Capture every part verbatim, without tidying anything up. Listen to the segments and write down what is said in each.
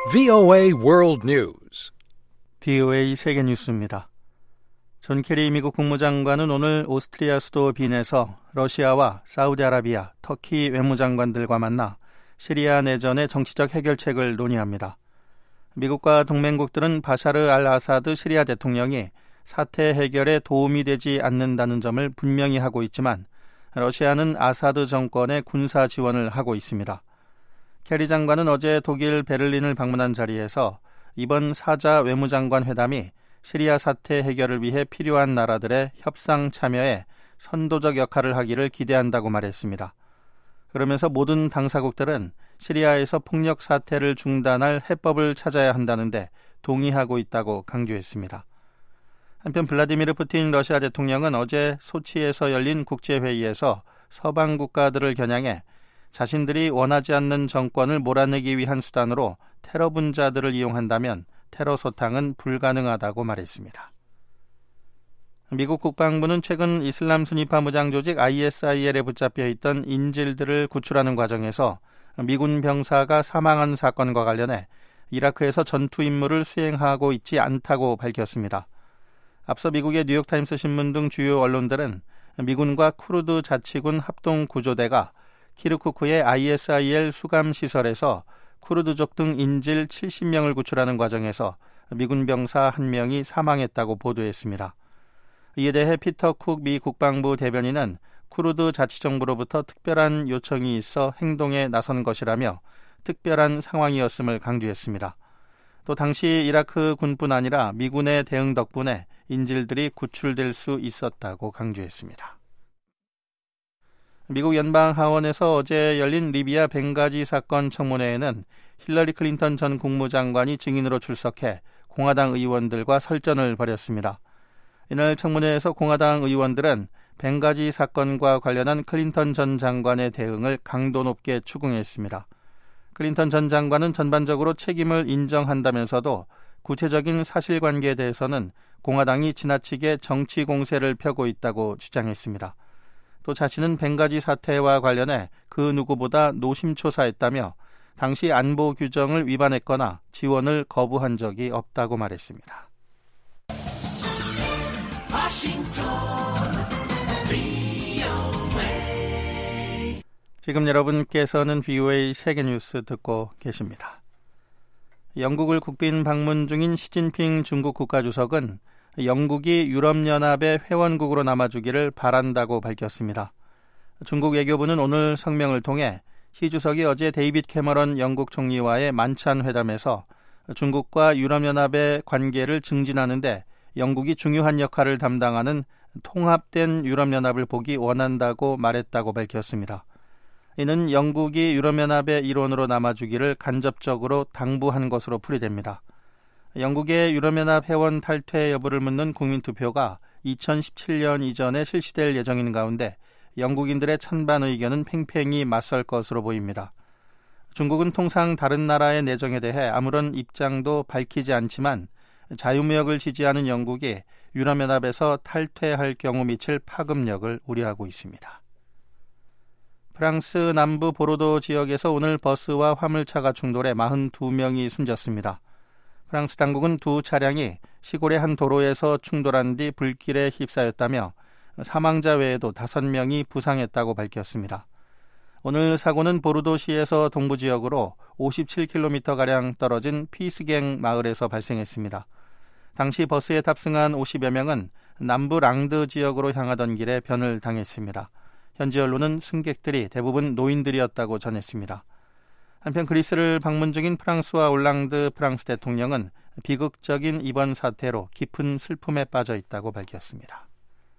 브이오에이 World News. 브이오에이 세계 뉴스입니다. 존 케리 미국 국무장관은 오늘 오스트리아 수도 빈에서 러시아와 사우디아라비아, 터키 외무장관들과 만나 시리아 내전의 정치적 해결책을 논의합니다. 미국과 동맹국들은 바샤르 알 아사드 시리아 대통령이 사태 해결에 도움이 되지 않는다는 점을 분명히 하고 있지만 러시아는 아사드 정권에 군사 지원을 하고 있습니다. 케리 장관은 어제 독일 베를린을 방문한 자리에서 이번 사자 외무장관 회담이 시리아 사태 해결을 위해 필요한 나라들의 협상 참여에 선도적 역할을 하기를 기대한다고 말했습니다. 그러면서 모든 당사국들은 시리아에서 폭력 사태를 중단할 해법을 찾아야 한다는데 동의하고 있다고 강조했습니다. 한편 블라디미르 푸틴 러시아 대통령은 어제 소치에서 열린 국제회의에서 서방 국가들을 겨냥해 자신들이 원하지 않는 정권을 몰아내기 위한 수단으로 테러 분자들을 이용한다면 테러 소탕은 불가능하다고 말했습니다. 미국 국방부는 최근 이슬람 순위파 무장 조직 아이에스아이엘에 붙잡혀 있던 인질들을 구출하는 과정에서 미군 병사가 사망한 사건과 관련해 이라크에서 전투 임무를 수행하고 있지 않다고 밝혔습니다. 앞서 미국의 뉴욕타임스 신문 등 주요 언론들은 미군과 쿠르드 자치군 합동구조대가 키르쿠크의 아이에스아이엘 수감시설에서 쿠르드족 등 인질 칠십 명을 구출하는 과정에서 미군 병사 한 명이 사망했다고 보도했습니다. 이에 대해 피터 쿡 미 국방부 대변인은 쿠르드 자치정부로부터 특별한 요청이 있어 행동에 나선 것이라며 특별한 상황이었음을 강조했습니다. 또 당시 이라크 군뿐 아니라 미군의 대응 덕분에 인질들이 구출될 수 있었다고 강조했습니다. 미국 연방하원에서 어제 열린 리비아 벵가지 사건 청문회에는 힐러리 클린턴 전 국무장관이 증인으로 출석해 공화당 의원들과 설전을 벌였습니다. 이날 청문회에서 공화당 의원들은 벵가지 사건과 관련한 클린턴 전 장관의 대응을 강도 높게 추궁했습니다. 클린턴 전 장관은 전반적으로 책임을 인정한다면서도 구체적인 사실관계에 대해서는 공화당이 지나치게 정치 공세를 펴고 있다고 주장했습니다. 또 자신은 벵가지 사태와 관련해 그 누구보다 노심초사했다며 당시 안보 규정을 위반했거나 지원을 거부한 적이 없다고 말했습니다. 지금 여러분께서는 브이오에이 세계뉴스 듣고 계십니다. 영국을 국빈 방문 중인 시진핑 중국 국가주석은 영국이 유럽연합의 회원국으로 남아주기를 바란다고 밝혔습니다. 중국 외교부는 오늘 성명을 통해 시 주석이 어제 데이빗 캐머런 영국 총리와의 만찬 회담에서 중국과 유럽연합의 관계를 증진하는 데 영국이 중요한 역할을 담당하는 통합된 유럽연합을 보기 원한다고 말했다고 밝혔습니다. 이는 영국이 유럽연합의 일원으로 남아주기를 간접적으로 당부한 것으로 풀이됩니다. 영국의 유럽연합 회원 탈퇴 여부를 묻는 국민투표가 이천십칠 년 이전에 실시될 예정인 가운데 영국인들의 찬반 의견은 팽팽히 맞설 것으로 보입니다. 중국은 통상 다른 나라의 내정에 대해 아무런 입장도 밝히지 않지만 자유무역을 지지하는 영국이 유럽연합에서 탈퇴할 경우 미칠 파급력을 우려하고 있습니다. 프랑스 남부 보르도 지역에서 오늘 버스와 화물차가 충돌해 사십이 명이 숨졌습니다. 프랑스 당국은 두 차량이 시골의 한 도로에서 충돌한 뒤 불길에 휩싸였다며 사망자 외에도 다섯 명이 부상했다고 밝혔습니다. 오늘 사고는 보르도시에서 동부 지역으로 오십칠 킬로미터가량 떨어진 피스갱 마을에서 발생했습니다. 당시 버스에 탑승한 오십여 명은 남부 랑드 지역으로 향하던 길에 변을 당했습니다. 현지 언론은 승객들이 대부분 노인들이었다고 전했습니다. 한편 그리스를 방문 중인 프랑스와 올랑드 프랑스 대통령은 비극적인 이번 사태로 깊은 슬픔에 빠져 있다고 밝혔습니다.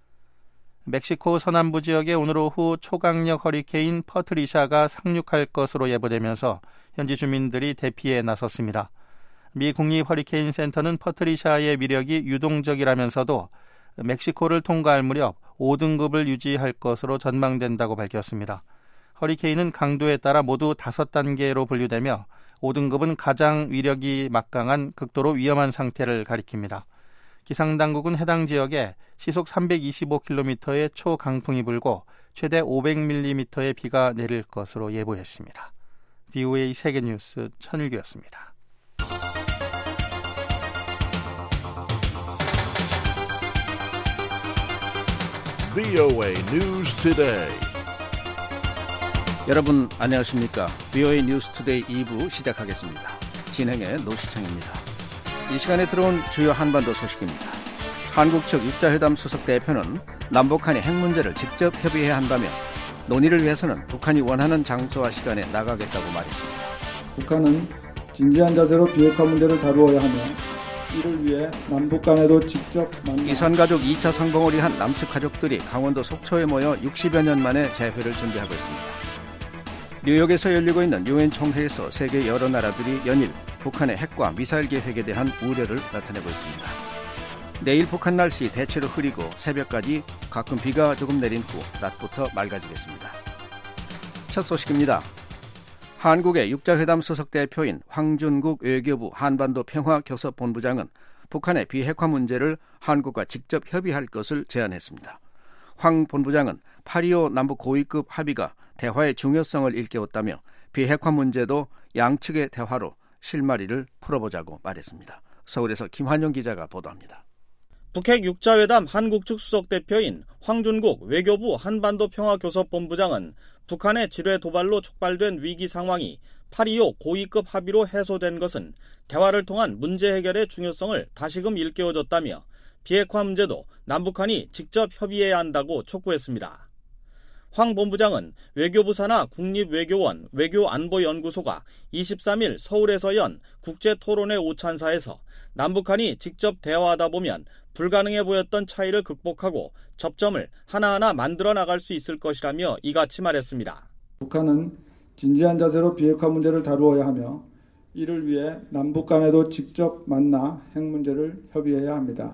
멕시코 서남부 지역에 오늘 오후 초강력 허리케인 퍼트리샤가 상륙할 것으로 예보되면서 현지 주민들이 대피에 나섰습니다. 미 국립 허리케인 센터는 퍼트리샤의 위력이 유동적이라면서도 멕시코를 통과할 무렵 오 등급을 유지할 것으로 전망된다고 밝혔습니다. 허리케인은 강도에 따라 모두 다섯 단계로 분류되며 오 등급은 가장 위력이 막강한 극도로 위험한 상태를 가리킵니다. 기상당국은 해당 지역에 시속 삼백이십오 킬로미터의 초강풍이 불고 최대 오백 밀리미터의 비가 내릴 것으로 예보했습니다. 브이오에이 세계뉴스 천일규였습니다. 브이오에이 News Today. 여러분 안녕하십니까? 브이오에이 뉴스 투데이 이 부 시작하겠습니다. 진행의 노시청입니다. 이 시간에 들어온 주요 한반도 소식입니다. 한국 측 육자회담 수석 대표는 남북한이 핵 문제를 직접 협의해야 한다며 논의를 위해서는 북한이 원하는 장소와 시간에 나가겠다고 말했습니다. 북한은 진지한 자세로 비핵화 문제를 다루어야 하며 이를 위해 남북 간에도 직접 만나 이산가족 이 차 상봉을 위한 남측 가족들이 강원도 속초에 모여 육십여 년 만에 재회를 준비하고 있습니다. 뉴욕에서 열리고 있는 유엔 총회에서 세계 여러 나라들이 연일 북한의 핵과 미사일 계획에 대한 우려를 나타내고 있습니다. 내일 북한 날씨 대체로 흐리고 새벽까지 가끔 비가 조금 내린 후 낮부터 맑아지겠습니다. 첫 소식입니다. 한국의 육자회담 수석 대표인 황준국 외교부 한반도 평화교섭본부장은 북한의 비핵화 문제를 한국과 직접 협의할 것을 제안했습니다. 황 본부장은 팔이오 남북 고위급 합의가 대화의 중요성을 일깨웠다며 비핵화 문제도 양측의 대화로 실마리를 풀어보자고 말했습니다. 서울에서 김환영 기자가 보도합니다. 북핵 육자회담 한국 측 수석 대표인 황준국 외교부 한반도 평화교섭본부장은 북한의 지뢰 도발로 촉발된 위기 상황이 팔이오 고위급 합의로 해소된 것은 대화를 통한 문제 해결의 중요성을 다시금 일깨워줬다며 비핵화 문제도 남북한이 직접 협의해야 한다고 촉구했습니다. 황 본부장은 외교부 산하 국립외교원 외교안보연구소가 이십삼 일 서울에서 연 국제토론회 오찬사에서 남북한이 직접 대화하다 보면 불가능해 보였던 차이를 극복하고 접점을 하나하나 만들어 나갈 수 있을 것이라며 이같이 말했습니다. 북한은 진지한 자세로 비핵화 문제를 다루어야 하며 이를 위해 남북 간에도 직접 만나 핵 문제를 협의해야 합니다.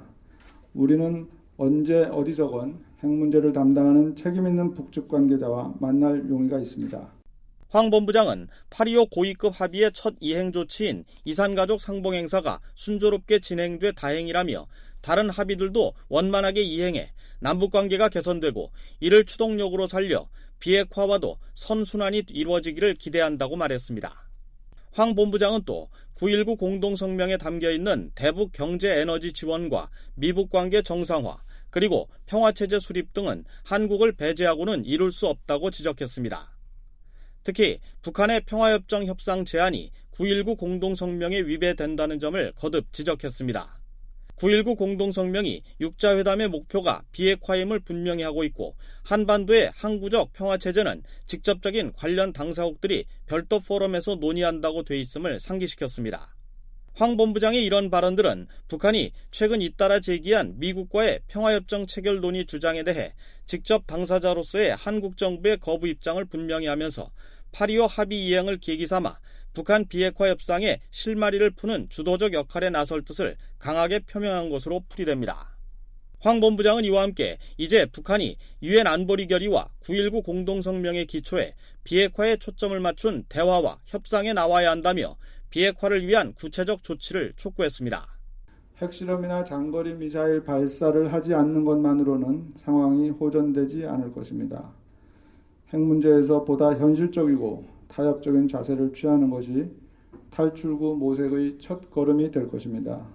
우리는 언제 어디서건 핵 문제를 담당하는 책임 있는 북측 관계자와 만날 용의가 있습니다. 황 본부장은 팔이오 고위급 합의의 첫 이행 조치인 이산가족 상봉 행사가 순조롭게 진행돼 다행이라며 다른 합의들도 원만하게 이행해 남북관계가 개선되고 이를 추동력으로 살려 비핵화와도 선순환이 이루어지기를 기대한다고 말했습니다. 황 본부장은 또 구일구 공동성명에 담겨있는 대북 경제에너지 지원과 미북관계 정상화 그리고 평화체제 수립 등은 한국을 배제하고는 이룰 수 없다고 지적했습니다. 특히 북한의 평화협정 협상 제안이 구일구 공동성명에 위배된다는 점을 거듭 지적했습니다. 구일구 공동성명이 육자회담의 목표가 비핵화임을 분명히 하고 있고 한반도의 항구적 평화체제는 직접적인 관련 당사국들이 별도 포럼에서 논의한다고 돼 있음을 상기시켰습니다. 황 본부장의 이런 발언들은 북한이 최근 잇따라 제기한 미국과의 평화협정 체결 논의 주장에 대해 직접 당사자로서의 한국 정부의 거부 입장을 분명히 하면서 팔이오 합의 이행을 계기 삼아 북한 비핵화 협상에 실마리를 푸는 주도적 역할에 나설 뜻을 강하게 표명한 것으로 풀이됩니다. 황 본부장은 이와 함께 이제 북한이 유엔 안보리 결의와 구일구 공동성명의 기초에 비핵화에 초점을 맞춘 대화와 협상에 나와야 한다며 비핵화를 위한 구체적 조치를 촉구했습니다. 핵실험이나 장거리 미사일 발사를 하지 않는 것만으로는 상황이 호전되지 않을 것입니다. 핵 문제에서 보다 현실적이고 타협적인 자세를 취하는 것이 탈출구 모색의 첫 걸음이 될 것입니다.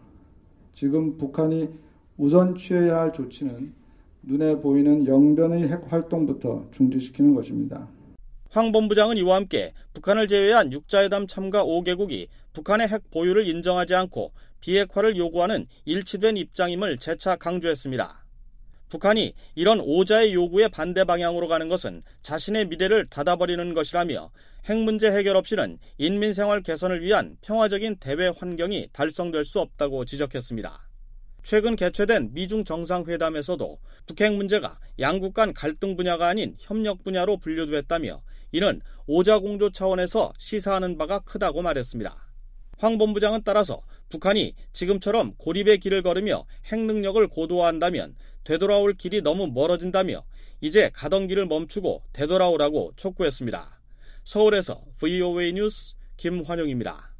지금 북한이 우선 취해야 할 조치는 눈에 보이는 영변의 핵 활동부터 중지시키는 것입니다. 황 본부장은 이와 함께 북한을 제외한 육자회담 참가 오 개국이 북한의 핵 보유를 인정하지 않고 비핵화를 요구하는 일치된 입장임을 재차 강조했습니다. 북한이 이런 오자의 요구에 반대 방향으로 가는 것은 자신의 미래를 닫아버리는 것이라며 핵 문제 해결 없이는 인민생활 개선을 위한 평화적인 대외 환경이 달성될 수 없다고 지적했습니다. 최근 개최된 미중 정상회담에서도 북핵 문제가 양국 간 갈등 분야가 아닌 협력 분야로 분류됐다며 이는 오자공조 차원에서 시사하는 바가 크다고 말했습니다. 황 본부장은 따라서 북한이 지금처럼 고립의 길을 걸으며 핵 능력을 고도화한다면 되돌아올 길이 너무 멀어진다며 이제 가던 길을 멈추고 되돌아오라고 촉구했습니다. 서울에서 브이오에이 뉴스 김환용입니다.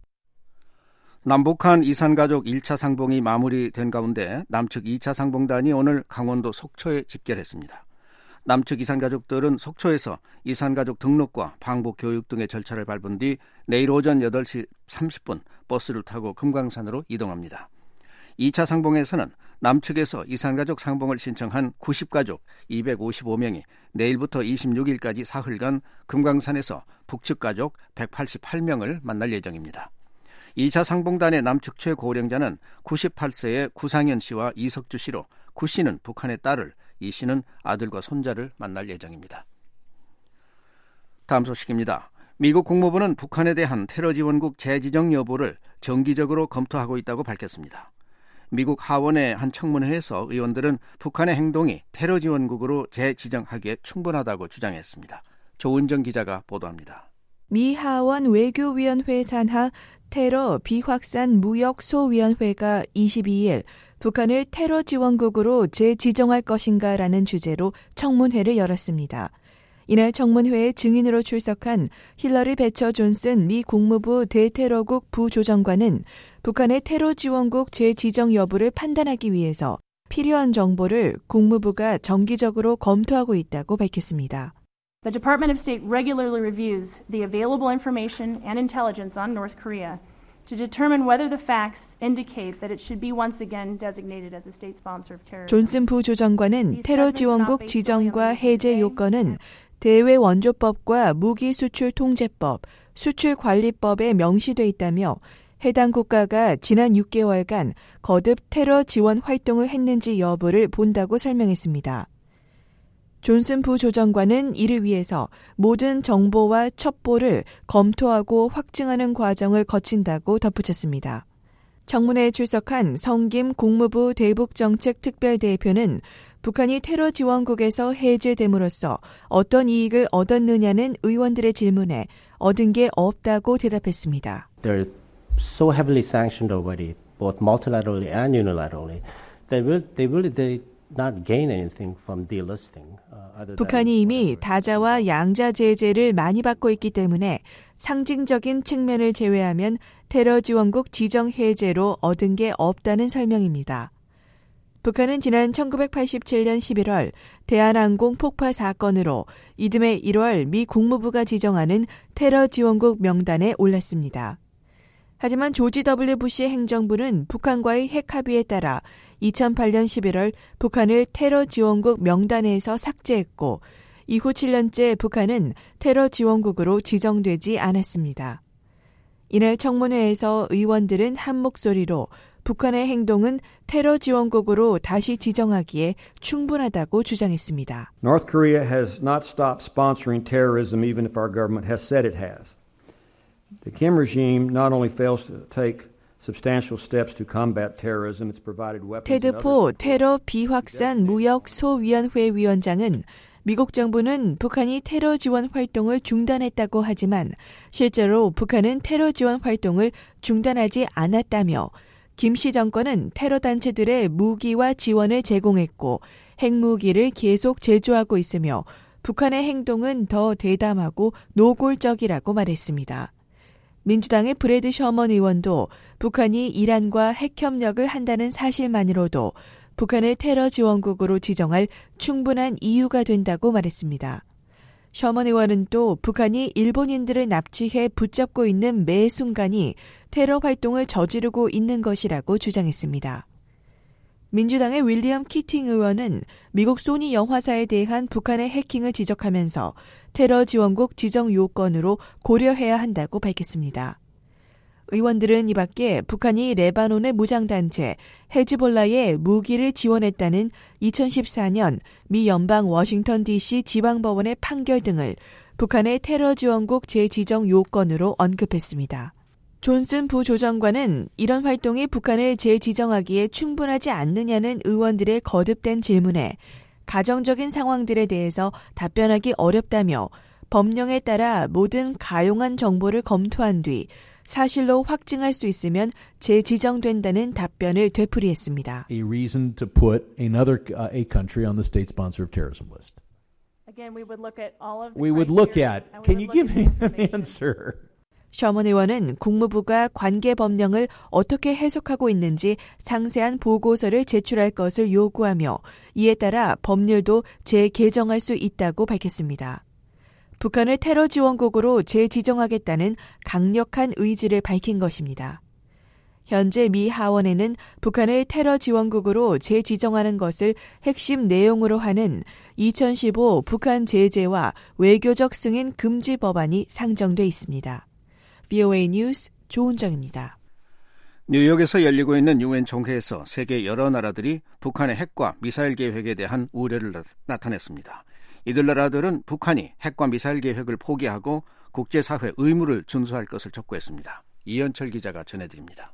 남북한 이산가족 일 차 상봉이 마무리된 가운데 남측 이 차 상봉단이 오늘 강원도 속초에 집결했습니다. 남측 이산가족들은 속초에서 이산가족 등록과 방북 교육 등의 절차를 밟은 뒤 내일 오전 여덟 시 삼십 분 버스를 타고 금강산으로 이동합니다. 이 차 상봉에서는 남측에서 이산가족 상봉을 신청한 구십 가족 이백오십오 명이 내일부터 이십육 일까지 사흘간 금강산에서 북측 가족 백팔십팔 명을 만날 예정입니다. 이 차 상봉단의 남측 최고령자는 구십팔 세의 구상현 씨와 이석주 씨로 구 씨는 북한의 딸을, 이 씨는 아들과 손자를 만날 예정입니다. 다음 소식입니다. 미국 국무부는 북한에 대한 테러 지원국 재지정 여부를 정기적으로 검토하고 있다고 밝혔습니다. 미국 하원의 한 청문회에서 의원들은 북한의 행동이 테러 지원국으로 재지정하기에 충분하다고 주장했습니다. 조은정 기자가 보도합니다. 미 하원 외교위원회 산하 테러 비확산 무역 소위원회가 이십이 일 북한을 테러 지원국으로 재지정할 것인가라는 주제로 청문회를 열었습니다. 이날 청문회에 증인으로 출석한 힐러리 베처 존슨 미 국무부 대테러국 부조정관은 북한의 테러 지원국 재지정 여부를 판단하기 위해서 필요한 정보를 국무부가 정기적으로 검토하고 있다고 밝혔습니다. The Department of State regularly reviews the available information and intelligence on North Korea to determine whether the facts indicate that it should be once again designated as a state sponsor of terrorism. 존슨 부조정관은 테러 지원국 지정과 해제 요건은 대외 원조법과 무기 수출 통제법, 수출 관리법에 명시돼 있다며 해당 국가가 지난 육 개월간 거듭 테러 지원 활동을 했는지 여부를 본다고 설명했습니다. 존슨 부조정관은 이를 위해서 모든 정보와 첩보를 검토하고 확증하는 과정을 거친다고 덧붙였습니다. 청문회에 출석한 성김 국무부 대북정책특별대표는 북한이 테러 지원국에서 해제됨으로써 어떤 이익을 얻었느냐는 의원들의 질문에 얻은 게 없다고 대답했습니다. They're so heavily sanctioned already, both multilaterally and unilaterally. They will, they will, they not gain anything from delisting. 북한이 이미 다자와 양자 제재를 많이 받고 있기 때문에 상징적인 측면을 제외하면 테러 지원국 지정 해제로 얻은 게 없다는 설명입니다. 북한은 지난 천구백팔십칠 년 십일월 대한항공 폭파 사건으로 이듬해 일월 미 국무부가 지정하는 테러 지원국 명단에 올랐습니다. 하지만 조지 더블유 부시 행정부는 북한과의 핵 합의에 따라 이천팔 년 십일월 북한을 테러 지원국 명단에서 삭제했고 이후 칠 년째 북한은 테러 지원국으로 지정되지 않았습니다. 이날 청문회에서 의원들은 한 목소리로 북한의 행동은 테러 지원국으로 다시 지정하기에 충분하다고 주장했습니다. North Korea has not stopped sponsoring terrorism even if our government has said it has. The Kim regime not only fails to take substantial steps to combat terrorism, it's provided weapons. 테드포 테러 비확산 무역 소위원회 위원장은 미국 정부는 북한이 테러 지원 활동을 중단했다고 하지만 실제로 북한은 테러 지원 활동을 중단하지 않았다며 김씨 정권은 테러 단체들의 무기와 지원을 제공했고 핵무기를 계속 제조하고 있으며 북한의 행동은 더 대담하고 노골적이라고 말했습니다. 민주당의 브래드 셔먼 의원도 북한이 이란과 핵협력을 한다는 사실만으로도 북한을 테러 지원국으로 지정할 충분한 이유가 된다고 말했습니다. 셔먼 의원은 또 북한이 일본인들을 납치해 붙잡고 있는 매 순간이 테러 활동을 저지르고 있는 것이라고 주장했습니다. 민주당의 윌리엄 키팅 의원은 미국 소니 영화사에 대한 북한의 해킹을 지적하면서 테러 지원국 지정 요건으로 고려해야 한다고 밝혔습니다. 의원들은 이 밖에 북한이 레바논의 무장단체 헤즈볼라에 무기를 지원했다는 이천십사 년 미 연방 워싱턴 디씨 지방법원의 판결 등을 북한의 테러 지원국 재지정 요건으로 언급했습니다. 존슨 부조정관은 이런 활동이 북한을 재지정하기에 충분하지 않느냐는 의원들의 거듭된 질문에 가정적인 상황들에 대해서 답변하기 어렵다며 법령에 따라 모든 가용한 정보를 검토한 뒤 사실로 확증할 수 있으면 재지정된다는 답변을 되풀이했습니다. A reason to put another uh, a country on the state sponsor of terrorism list. Again, we would look at all of the We would look at. Can you give me an information. answer? 셔먼 의원은 국무부가 관계 법령을 어떻게 해석하고 있는지 상세한 보고서를 제출할 것을 요구하며 이에 따라 법률도 재개정할 수 있다고 밝혔습니다. 북한을 테러 지원국으로 재지정하겠다는 강력한 의지를 밝힌 것입니다. 현재 미 하원에는 북한을 테러 지원국으로 재지정하는 것을 핵심 내용으로 하는 이천십오 북한 제재와 외교적 승인 금지 법안이 상정돼 있습니다. 브이오에이 뉴스 조은정입니다. 뉴욕에서 열리고 있는 유엔 총회에서 세계 여러 나라들이 북한의 핵과 미사일 계획에 대한 우려를 나타냈습니다. 이들 나라들은 북한이 핵과 미사일 계획을 포기하고 국제사회 의무를 준수할 것을 촉구했습니다. 이현철 기자가 전해드립니다.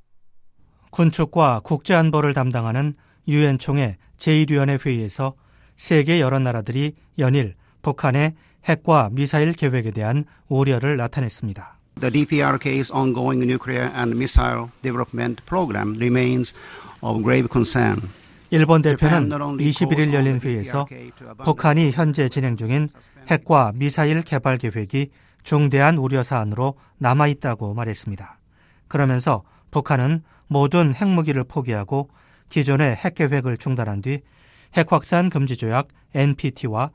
군축과 국제안보를 담당하는 유엔 총회 제일 위원회 회의에서 세계 여러 나라들이 연일 북한의 핵과 미사일 계획에 대한 우려를 나타냈습니다. The 디피아르케이's ongoing nuclear and missile development program remains of grave concern. 일본 대표는 이십일 일 열린 회의에서 북한이 현재 진행 중인 핵과 미사일 개발 계획이 중대한 우려 사안으로 남아있다고 말했습니다. 그러면서 북한은 모든 핵무기를 포기하고 기존의 핵 계획을 중단한 뒤 핵확산 금지 조약 엔피티와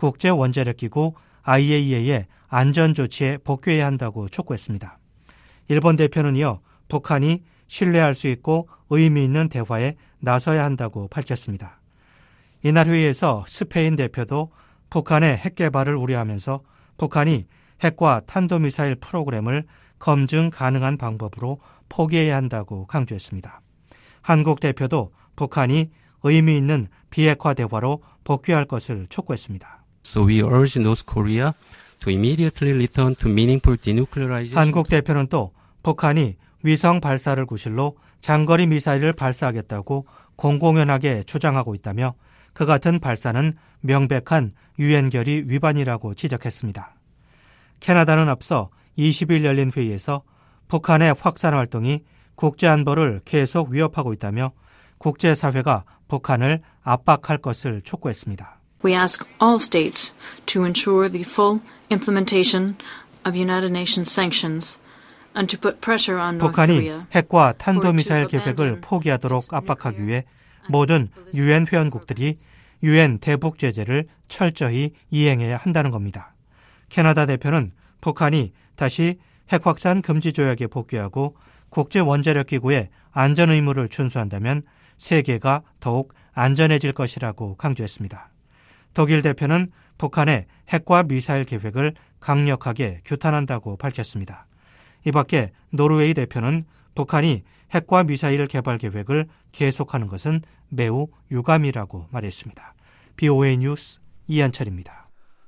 국제원자력기구 아이에이이에이의 안전조치에 복귀해야 한다고 촉구했습니다. 일본 대표는 이어 북한이 신뢰할 수 있고 의미 있는 대화에 나서야 한다고 밝혔습니다. 이날 회의에서 스페인 대표도 북한의 핵 개발을 우려하면서 북한이 핵과 탄도미사일 프로그램을 검증 가능한 방법으로 포기해야 한다고 강조했습니다. 한국 대표도 북한이 의미 있는 비핵화 대화로 복귀할 것을 촉구했습니다. So we urge North Korea to immediately return to meaningful denuclearization. 한국 대표는 또 북한이 위성 발사를 구실로 장거리 미사일을 발사하겠다고 공공연하게 주장하고 있다며 그 같은 발사는 명백한 유엔 결의 위반이라고 지적했습니다. 캐나다는 앞서 이십 일 열린 회의에서 북한의 확산 활동이 국제안보를 계속 위협하고 있다며 국제사회가 북한을 압박할 것을 촉구했습니다. We ask all states to ensure the full implementation of United Nations sanctions and to put pressure on North Korea. 북한이 핵과 탄도미사일 계획을 포기하도록 압박하기 위해 모든 유엔 회원국들이 유엔 대북 제재를 철저히 이행해야 한다는 겁니다. 캐나다 대표는 북한이 다시 핵 확산 금지 조약에 복귀하고 국제원자력기구의 안전 의무를 준수한다면 세계가 더욱 안전해질 것이라고 강조했습니다. 독일 대표는 북한의 핵과 미사일 계획을 강력하게 규탄한다고 밝혔습니다. 이 밖에 노르웨이 대표는 북한이 핵과 미사일 개발 계획을 계속하는 것은 매우 유감이라고 말했습니다. 브이오에이 뉴스 이한철입니다.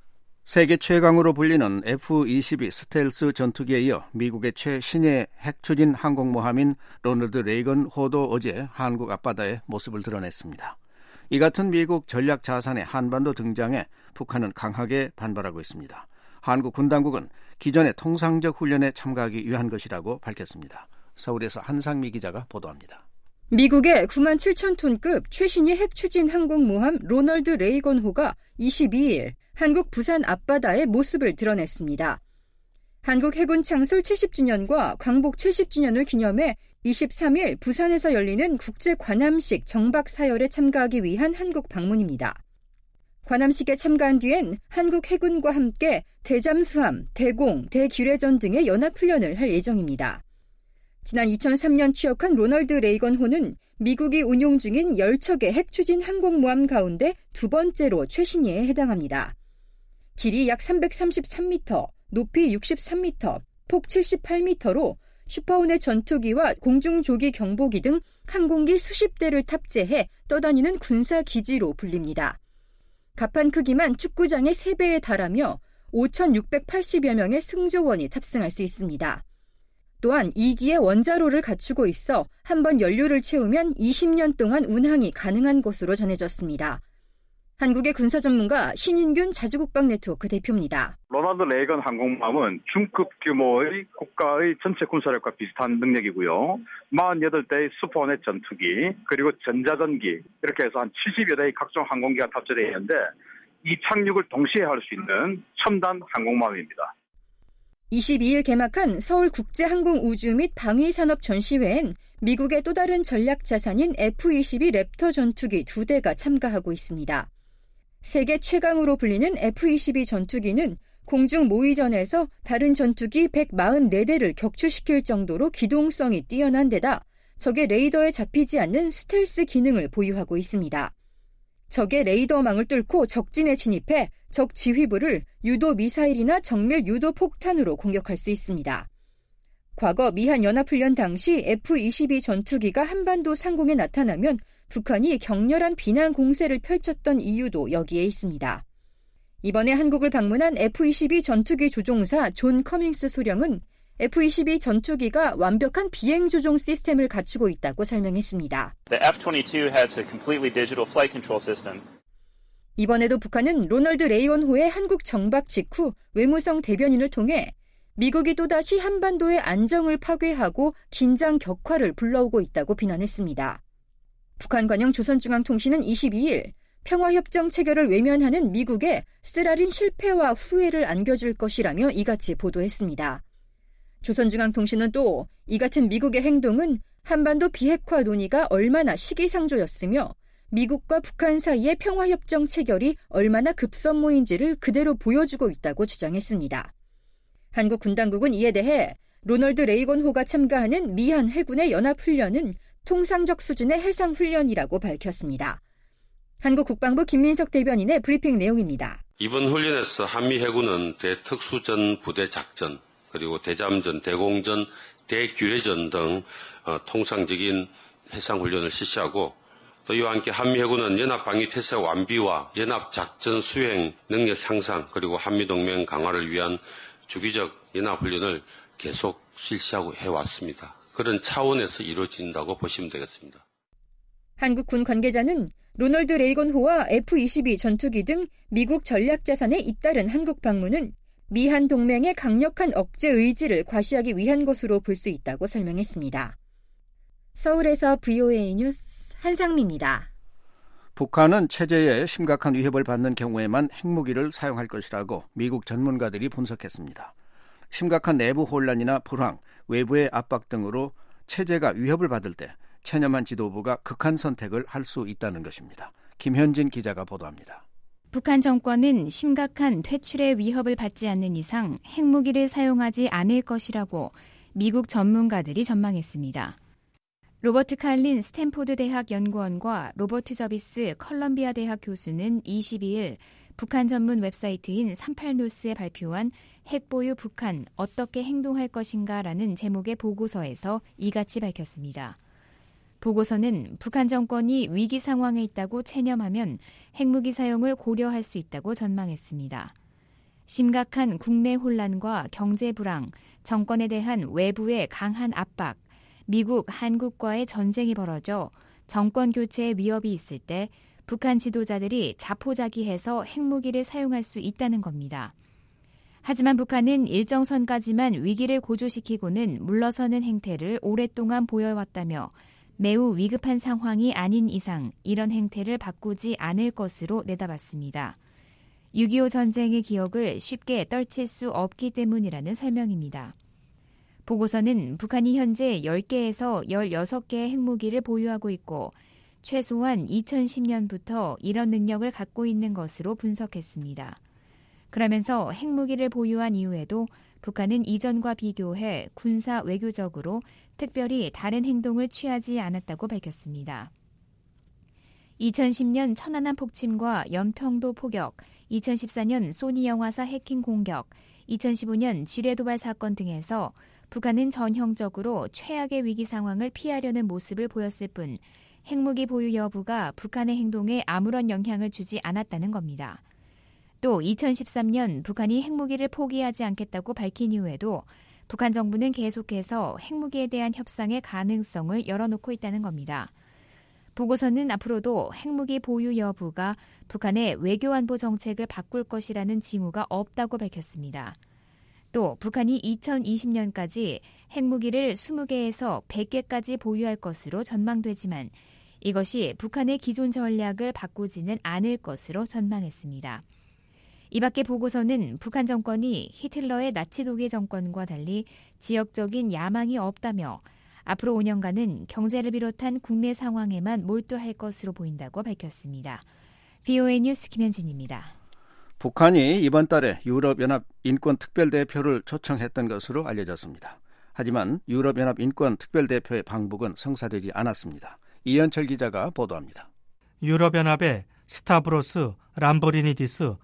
세계 최강으로 불리는 에프 이십이 스텔스 전투기에 이어 미국의 최신의 핵추진 항공모함인 로널드 레이건 호도 어제 한국 앞바다에 모습을 드러냈습니다. 이 같은 미국 전략 자산의 한반도 등장에 북한은 강하게 반발하고 있습니다. 한국 군 당국은 기존의 통상적 훈련에 참가하기 위한 것이라고 밝혔습니다. 서울에서 한상미 기자가 보도합니다. 미국의 구만 칠천 톤급 최신의 핵추진 항공모함 로널드 레이건호가 이십이 일 한국 부산 앞바다에 모습을 드러냈습니다. 한국 해군 창설 칠십 주년과 광복 칠십 주년을 기념해 이십삼 일 부산에서 열리는 국제 관함식 정박 사열에 참가하기 위한 한국 방문입니다. 관함식에 참가한 뒤엔 한국 해군과 함께 대잠수함, 대공, 대기뢰전 등의 연합훈련을 할 예정입니다. 지난 이천삼 년 취역한 로널드 레이건호는 미국이 운용 중인 열 척의 핵추진 항공모함 가운데 두 번째로 최신위에 해당합니다. 길이 약 삼백삼십삼 미터, 높이 육십삼 미터, 폭 칠십팔 미터로 슈퍼호넷 전투기와 공중조기 경보기 등 항공기 수십 대를 탑재해 떠다니는 군사기지로 불립니다. 갑판 크기만 축구장의 세 배에 달하며 오천육백팔십여 명의 승조원이 탑승할 수 있습니다. 또한 이 기의 원자로를 갖추고 있어 한 번 연료를 채우면 이십 년 동안 운항이 가능한 것으로 전해졌습니다. 한국의 군사 전문가 신인균 자주국방 네트워크 대표입니다. 로널드 레이건 항공모함은 중급 규모의 국가의 전체 군사력과 비슷한 능력이고요. 사십팔 대의 슈퍼호넷 전투기, 그리고 전자전기 이렇게 해서 한 칠십여 대의 각종 항공기가 탑재되어 있는데 이 착륙을 동시에 할 수 있는 첨단 항공모함입니다. 이십이 일 개막한 서울국제항공우주 및 방위산업 전시회엔 미국의 또 다른 전략 자산인 에프 이십이 랩터 전투기 두 대가 참가하고 있습니다. 세계 최강으로 불리는 에프 이십이 전투기는 공중 모의전에서 다른 전투기 백사십사 대를 격추시킬 정도로 기동성이 뛰어난 데다 적의 레이더에 잡히지 않는 스텔스 기능을 보유하고 있습니다. 적의 레이더망을 뚫고 적진에 진입해 적 지휘부를 유도 미사일이나 정밀 유도 폭탄으로 공격할 수 있습니다. 과거 미한 연합훈련 당시 에프 이십이 전투기가 한반도 상공에 나타나면 북한이 격렬한 비난 공세를 펼쳤던 이유도 여기에 있습니다. 이번에 한국을 방문한 에프 이십이 전투기 조종사 존 커밍스 소령은 에프 이십이 전투기가 완벽한 비행 조종 시스템을 갖추고 있다고 설명했습니다. The 에프 이십이 has a completely digital flight control system. 이번에도 북한은 로널드 레이건호의 한국 정박 직후 외무성 대변인을 통해 미국이 또다시 한반도의 안정을 파괴하고 긴장 격화를 불러오고 있다고 비난했습니다. 북한 관영 조선중앙통신은 이십이일 평화협정 체결을 외면하는 미국의 쓰라린 실패와 후회를 안겨줄 것이라며 이같이 보도했습니다. 조선중앙통신은 또 이 같은 미국의 행동은 한반도 비핵화 논의가 얼마나 시기상조였으며 미국과 북한 사이의 평화협정 체결이 얼마나 급선무인지를 그대로 보여주고 있다고 주장했습니다. 한국 군당국은 이에 대해 로널드 레이건호가 참가하는 미한 해군의 연합훈련은 통상적 수준의 해상훈련이라고 밝혔습니다. 한국 국방부 김민석 대변인의 브리핑 내용입니다. 이번 훈련에서 한미 해군은 대특수전 부대 작전, 그리고 대잠전, 대공전, 대규례전 등 통상적인 해상훈련을 실시하고 또 이와 함께 한미 해군은 연합방위태세 완비와 연합작전 수행 능력 향상 그리고 한미동맹 강화를 위한 주기적 연합훈련을 계속 실시하고 해왔습니다. 그런 차원에서 이루어진다고 보시면 되겠습니다. 한국 군 관계자는 로널드 레이건호와 에프 이십이 전투기 등 미국 전략자산에 잇따른 한국 방문은 미한 동맹의 강력한 억제 의지를 과시하기 위한 것으로 볼 수 있다고 설명했습니다. 서울에서 브이오에이 뉴스 한상미입니다. 북한은 체제에 심각한 위협을 받는 경우에만 핵무기를 사용할 것이라고 미국 전문가들이 분석했습니다. 심각한 내부 혼란이나 불황, 외부의 압박 등으로 체제가 위협을 받을 때 체념한 지도부가 극한 선택을 할 수 있다는 것입니다. 김현진 기자가 보도합니다. 북한 정권은 심각한 퇴출의 위협을 받지 않는 이상 핵무기를 사용하지 않을 것이라고 미국 전문가들이 전망했습니다. 로버트 칼린 스탠포드 대학 연구원과 로버트 저비스 컬럼비아 대학 교수는 이십이일 북한 전문 웹사이트인 삼십팔 뉴스에 발표한 핵보유 북한 어떻게 행동할 것인가라는 제목의 보고서에서 이같이 밝혔습니다. 보고서는 북한 정권이 위기 상황에 있다고 체념하면 핵무기 사용을 고려할 수 있다고 전망했습니다. 심각한 국내 혼란과 경제 불황, 정권에 대한 외부의 강한 압박, 미국, 한국과의 전쟁이 벌어져 정권 교체의 위협이 있을 때 북한 지도자들이 자포자기해서 핵무기를 사용할 수 있다는 겁니다. 하지만 북한은 일정 선까지만 위기를 고조시키고는 물러서는 행태를 오랫동안 보여왔다며 매우 위급한 상황이 아닌 이상 이런 행태를 바꾸지 않을 것으로 내다봤습니다. 육이오 전쟁의 기억을 쉽게 떨칠 수 없기 때문이라는 설명입니다. 보고서는 북한이 현재 열 개에서 열여섯 개의 핵무기를 보유하고 있고 최소한 이천십 년부터 이런 능력을 갖고 있는 것으로 분석했습니다. 그러면서 핵무기를 보유한 이후에도 북한은 이전과 비교해 군사 외교적으로 특별히 다른 행동을 취하지 않았다고 밝혔습니다. 이천십 년 천안함 폭침과 연평도 포격, 이천십사 년 소니 영화사 해킹 공격, 이천십오 년 지뢰 도발 사건 등에서 북한은 전형적으로 최악의 위기 상황을 피하려는 모습을 보였을 뿐 핵무기 보유 여부가 북한의 행동에 아무런 영향을 주지 않았다는 겁니다. 또 이천십삼 년 북한이 핵무기를 포기하지 않겠다고 밝힌 이후에도 북한 정부는 계속해서 핵무기에 대한 협상의 가능성을 열어놓고 있다는 겁니다. 보고서는 앞으로도 핵무기 보유 여부가 북한의 외교안보 정책을 바꿀 것이라는 징후가 없다고 밝혔습니다. 또 북한이 이천이십 년까지 핵무기를 이십 개에서 백 개까지 보유할 것으로 전망되지만 이것이 북한의 기존 전략을 바꾸지는 않을 것으로 전망했습니다. 이 밖에 보고서는 북한 정권이 히틀러의 나치 독일 정권과 달리 지역적인 야망이 없다며 앞으로 오 년간은 경제를 비롯한 국내 상황에만 몰두할 것으로 보인다고 밝혔습니다. 브이오에이 뉴스 김현진입니다. 북한이 이번 달에 유럽연합 인권특별대표를 초청했던 것으로 알려졌습니다. 하지만 유럽연합 인권특별대표의 방북은 성사되지 않았습니다. 이현철 기자가 보도합니다. 유럽연합의 스타브로스 람브리니디스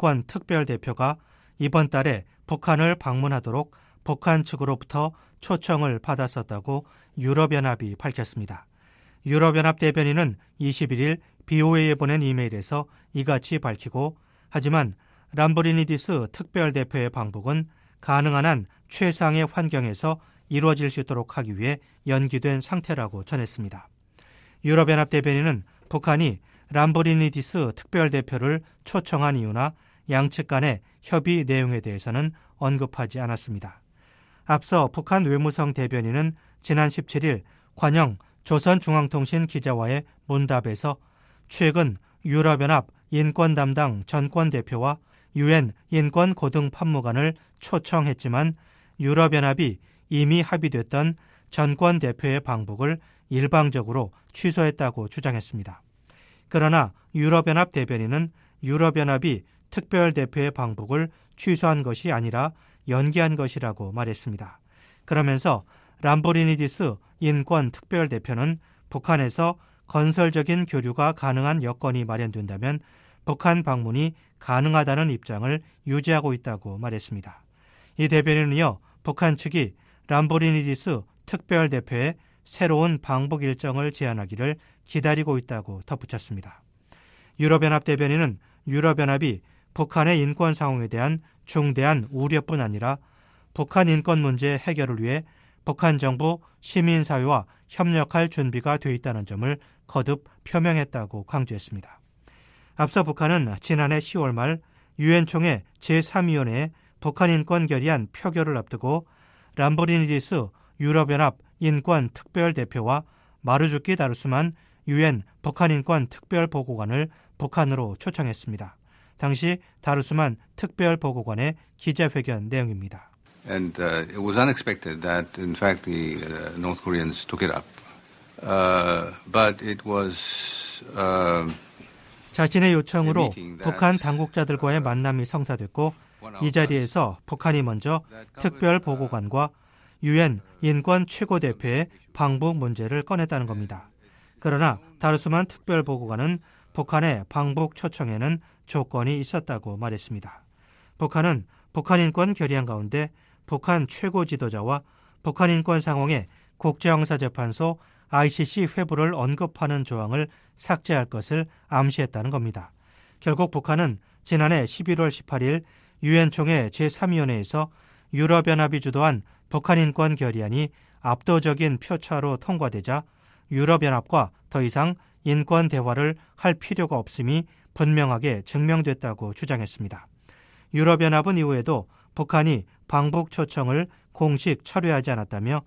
인권특별대표가 이번 달에 북한을 방문하도록 북한 측으로부터 초청을 받았었다고 유럽연합이 밝혔습니다. 유럽연합 대변인은 이십일 일 비오에이에 보낸 이메일에서 이같이 밝히고, 하지만 람브리니디스 특별대표의 방북은 가능한 한 최상의 환경에서 이루어질 수 있도록 하기 위해 연기된 상태라고 전했습니다. 유럽연합 대변인은 북한이 람브리니디스 특별대표를 초청한 이유나 양측 간의 협의 내용에 대해서는 언급하지 않았습니다. 앞서 북한 외무성 대변인은 지난 십칠 일 관영 조선중앙통신 기자와의 문답에서 최근 유럽연합 인권담당 전권대표와 유엔 인권고등판무관을 초청했지만 유럽연합이 이미 합의됐던 전권대표의 방북을 일방적으로 취소했다고 주장했습니다. 그러나 유럽연합 대변인은 유럽연합이 특별대표의 방북을 취소한 것이 아니라 연기한 것이라고 말했습니다. 그러면서 람브리니디스 인권특별대표는 북한에서 건설적인 교류가 가능한 여건이 마련된다면 북한 방문이 가능하다는 입장을 유지하고 있다고 말했습니다. 이 대변인은 이어 북한 측이 람브리니디스 특별대표의 새로운 방북 일정을 제안하기를 기다리고 있다고 덧붙였습니다. 유럽연합 대변인은 유럽연합이 북한의 인권 상황에 대한 중대한 우려뿐 아니라 북한 인권 문제 해결을 위해 북한 정부, 시민사회와 협력할 준비가 돼 있다는 점을 거듭 표명했다고 강조했습니다. 앞서 북한은 지난해 시월 말 유엔 총회 제삼 위원회에 북한 인권 결의안 표결을 앞두고 람브리니디스 유럽연합 인권특별대표와 마르주키 다르수만 유엔 북한인권 특별보고관을 북한으로 초청했습니다. 당시 다르수만 특별보고관의 기자회견 내용입니다. And uh, it was unexpected that, in fact, the uh, North Koreans took it up. Uh, but it was... Uh, 자신의 요청으로 북한 당국자들과의 만남이 성사됐고 이 자리에서 북한이 먼저 특별보고관과 유엔 인권 최고대표의 방북 문제를 꺼냈다는 겁니다. 그러나 다르수만 특별보고관은 북한의 방북 초청에는 조건이 있었다고 말했습니다. 북한은 북한 인권 결의안 가운데 북한 최고 지도자와 북한 인권 상황에 국제형사재판소 아이씨씨 회부를 언급하는 조항을 삭제할 것을 암시했다는 겁니다. 결국 북한은 지난해 십일월 십팔일 유엔 총회 제삼 위원회에서 유럽연합이 주도한 북한 인권 결의안이 압도적인 표차로 통과되자 유럽연합과 더 이상 인권 대화를 할 필요가 없음이 분명하게 증명됐다고 주장했습니다. 유럽연합은 이후에도 북한이 방북 초청을 공식 철회하지 않았다며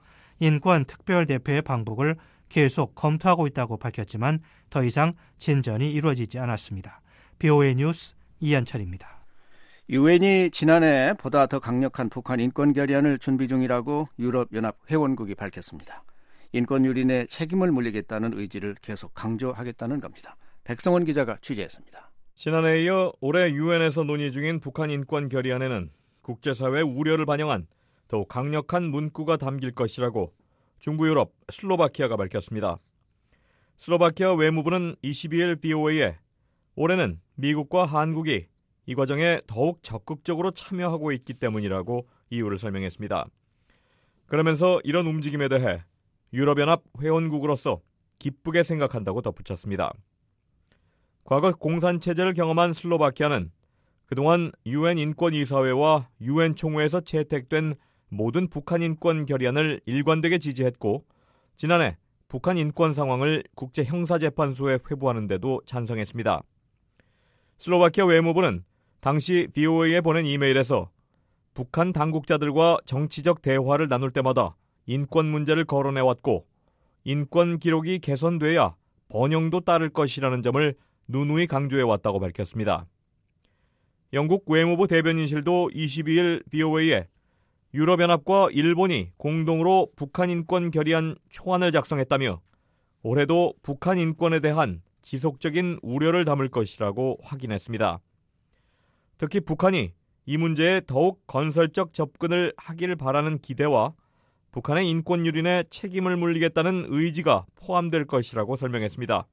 인권특별대표의 방북을 계속 검토하고 있다고 밝혔지만 더 이상 진전이 이루어지지 않았습니다. 비오에이 뉴스 이현철입니다. 유엔이 지난해 보다 더 강력한 북한 인권 결의안을 준비 중이라고 유럽연합 회원국이 밝혔습니다. 인권 유린에 책임을 물리겠다는 의지를 계속 강조하겠다는 겁니다. 백성원 기자가 취재했습니다. 지난해에 이어 올해 유엔에서 논의 중인 북한 인권 결의안에는 국제사회의 우려를 반영한 더욱 강력한 문구가 담길 것이라고 중부 유럽 슬로바키아가 밝혔습니다. 슬로바키아 외무부는 이십이일 비오에이에 올해는 미국과 한국이 이 과정에 더욱 적극적으로 참여하고 있기 때문이라고 이유를 설명했습니다. 그러면서 이런 움직임에 대해 유럽연합 회원국으로서 기쁘게 생각한다고 덧붙였습니다. 과거 공산체제를 경험한 슬로바키아는 그동안 유엔 인권이사회와 유엔 총회에서 채택된 모든 북한 인권 결의안을 일관되게 지지했고 지난해 북한 인권 상황을 국제형사재판소에 회부하는 데도 찬성했습니다. 슬로바키아 외무부는 당시 비오에이에 보낸 이메일에서 북한 당국자들과 정치적 대화를 나눌 때마다 인권 문제를 거론해왔고 인권 기록이 개선돼야 번영도 따를 것이라는 점을 누누이 강조해왔다고 밝혔습니다. 영국 외무부 대변인실도 이십이일 비오에이에 유럽연합과 일본이 공동으로 북한 인권 결의안 초안을 작성했다며 올해도 북한 인권에 대한 지속적인 우려를 담을 것이라고 확인했습니다. 특히 북한이 이 문제에 더욱 건설적 접근을 하길 바라는 기대와 북한의 인권 유린에 책임을 물리겠다는 의지가 포함될 것이라고 설명했습니다.